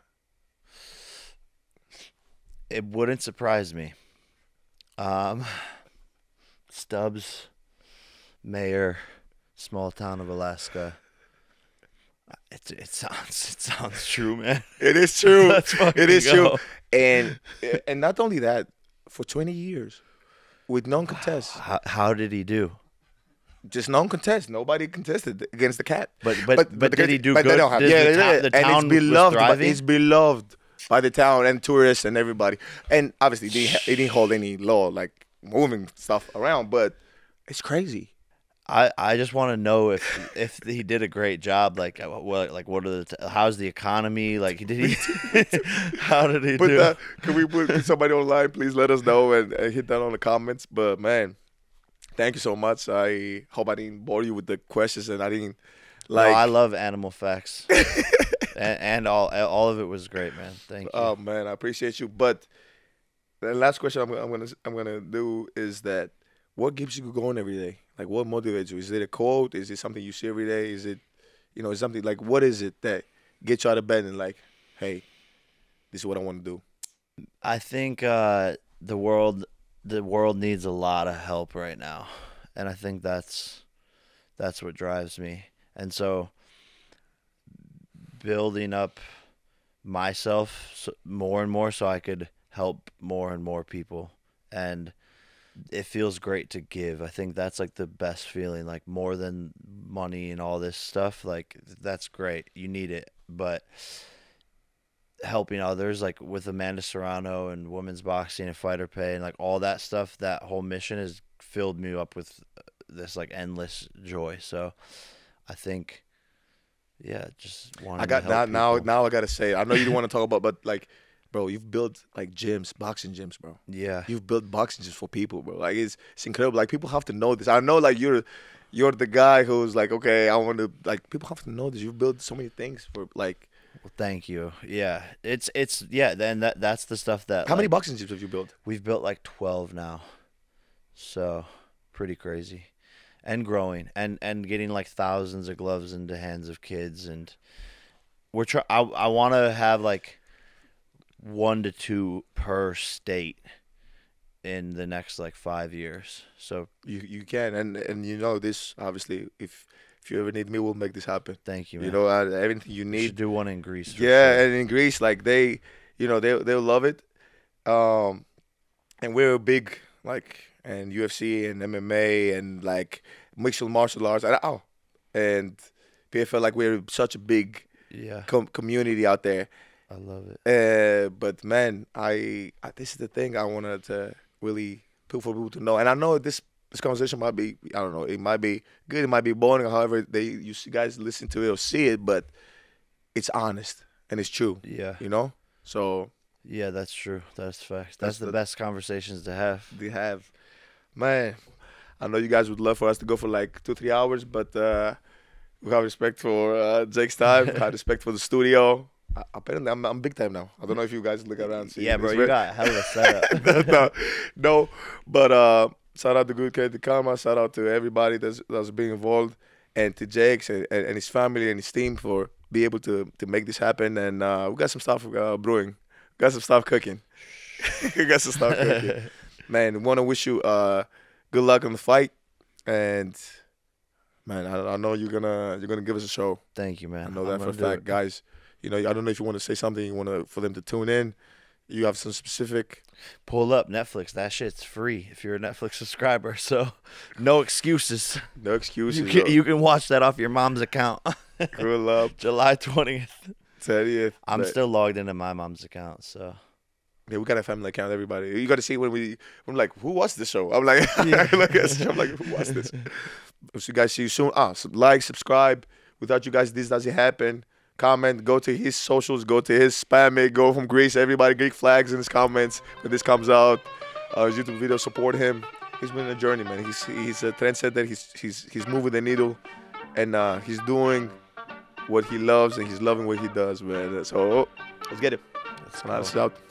S4: It wouldn't surprise me. Um, Stubbs, mayor, small town of Alaska. It it sounds it sounds true, man.
S3: It is true.
S4: Let's fucking
S3: It is
S4: go.
S3: true. And and not only that, for twenty years, with non-contest,
S4: How how did he do?
S3: just non-contest, nobody contested against the cat.
S4: But but but,
S3: the
S4: did
S3: cat-
S4: he do
S3: but
S4: good?
S3: They don't have,
S4: Did
S3: yeah,
S4: the,
S3: they
S4: town,
S3: did.
S4: the
S3: and
S4: town
S3: it's beloved.
S4: was
S3: By,
S4: thriving?
S3: it's beloved by the town and tourists and everybody. And obviously, they it didn't hold any law like moving stuff around, but it's crazy.
S4: I, I just want to know if if he did a great job. Like uh, what like what are the t- how's the economy? Like did he? How did he
S3: Put
S4: do?
S3: that. Can we put somebody online? Please let us know and, and hit that on the comments. But man, thank you so much. I hope I didn't bore you with the questions and I didn't like.
S4: no, I love animal facts, and, and all all of it was great, man. Thank you.
S3: Oh man, I appreciate you. But the last question I'm, I'm gonna I'm gonna do is that what keeps you going every day? Like what motivates you? Is it a quote? Is it something you see every day? Is it You know, something like, what is it that gets you out of bed and like, hey, this is what I want to do?
S4: I think uh, the world the world needs a lot of help right now, and I think that's that's what drives me. And so, building up myself so, more and more, so I could help more and more people, and it feels great to give. I think that's like the best feeling, like more than money and all this stuff. Like that's great, you need it, but helping others, like with Amanda Serrano and women's boxing and fighter pay and like all that stuff, that whole mission has filled me up with this like endless joy. So I think, yeah, just want
S3: I got
S4: to
S3: now.
S4: help
S3: Now,
S4: people.
S3: now I gotta say, I know you don't want to talk about, but like, bro, you've built like gyms, boxing gyms, bro.
S4: Yeah,
S3: You've built boxing gyms for people, bro. Like it's it's incredible. Like people have to know this. I know, like you're you're the guy who's like, okay, I want to like people have to know this. You've built so many things for like.
S4: well, thank you. Yeah, it's it's yeah. Then that that's the stuff that
S3: How many
S4: like,
S3: boxing gyms have you built?
S4: we've built like twelve now, so pretty crazy, and growing, and and getting like thousands of gloves into hands of kids, and we're try. I I want to have like one to two per state in the next like five years. So
S3: You you can, and and you know this obviously. If if you ever need me, we'll make this happen.
S4: thank you,
S3: You
S4: man.
S3: know, uh, everything you
S4: We should
S3: need.
S4: do one in Greece. For
S3: Yeah,
S4: sure.
S3: and in Greece, like they, you know, they they'll love it. Um, and we're big like and U F C and M M A and like mixed martial arts and oh, and P F L, like we're such a big
S4: yeah,
S3: com- community out there.
S4: I love it.
S3: Uh, but man, I, I this is the thing I wanted to really put for people to know, and I know this this conversation might be, I don't know, it might be good, it might be boring, or however they you see guys listen to it or see it, but it's honest and it's true,
S4: Yeah,
S3: you know. So
S4: yeah, that's true. That's facts. That's,
S3: That's
S4: the,
S3: the-
S4: best conversations to have.
S3: they have, man. I know you guys would love for us to go for like two three hours, but uh, we have respect for uh, Jake's time. We have respect for the studio. I, apparently, I'm, I'm big time now. I don't know if you guys look around. And see
S4: Yeah, bro,
S3: this,
S4: you
S3: but-
S4: got hell of a setup.
S3: no, no, no, but uh, shout out to Good Kid Kama. Shout out to everybody that's that's being involved, and to Jakes and, and, and his family and his team for be able to to make this happen. And uh, we got some stuff uh, brewing, got some stuff cooking, we got some stuff cooking. Man, want to wish you uh, good luck on the fight, and man, I, I know you're gonna you're gonna give us a show.
S4: Thank you, man.
S3: I know
S4: I'm
S3: that for a
S4: gonna do
S3: fact,
S4: it.
S3: guys. You know, I don't know if you want to say something. You want to for them to tune in. You have some specific.
S4: Pull up Netflix. That shit's free if you're a Netflix subscriber. So, no excuses.
S3: No excuses.
S4: You can
S3: bro.
S4: you can watch that off your mom's account.
S3: Good luck.
S4: July twentieth.
S3: thirtieth.
S4: I'm
S3: But-
S4: still logged into my mom's account, so
S3: Yeah, we got a family account. Everybody, you got to see when we. I'm like, who watched this show? I'm like, look at this. I'm like, who watched this? So you guys see you soon. Ah, so like, subscribe. Without you guys, this doesn't happen. Comment. Go to his socials. Go to his spam it. Go from Greece. Everybody, Greek flags in his comments when this comes out. Uh, his YouTube video. Support him. He's been a journey, man. He's he's a trendsetter. He's he's he's moving the needle, and uh, he's doing what he loves, and he's loving what he does, man. So let's get it.
S4: let's
S3: Let's
S4: go.
S3: out.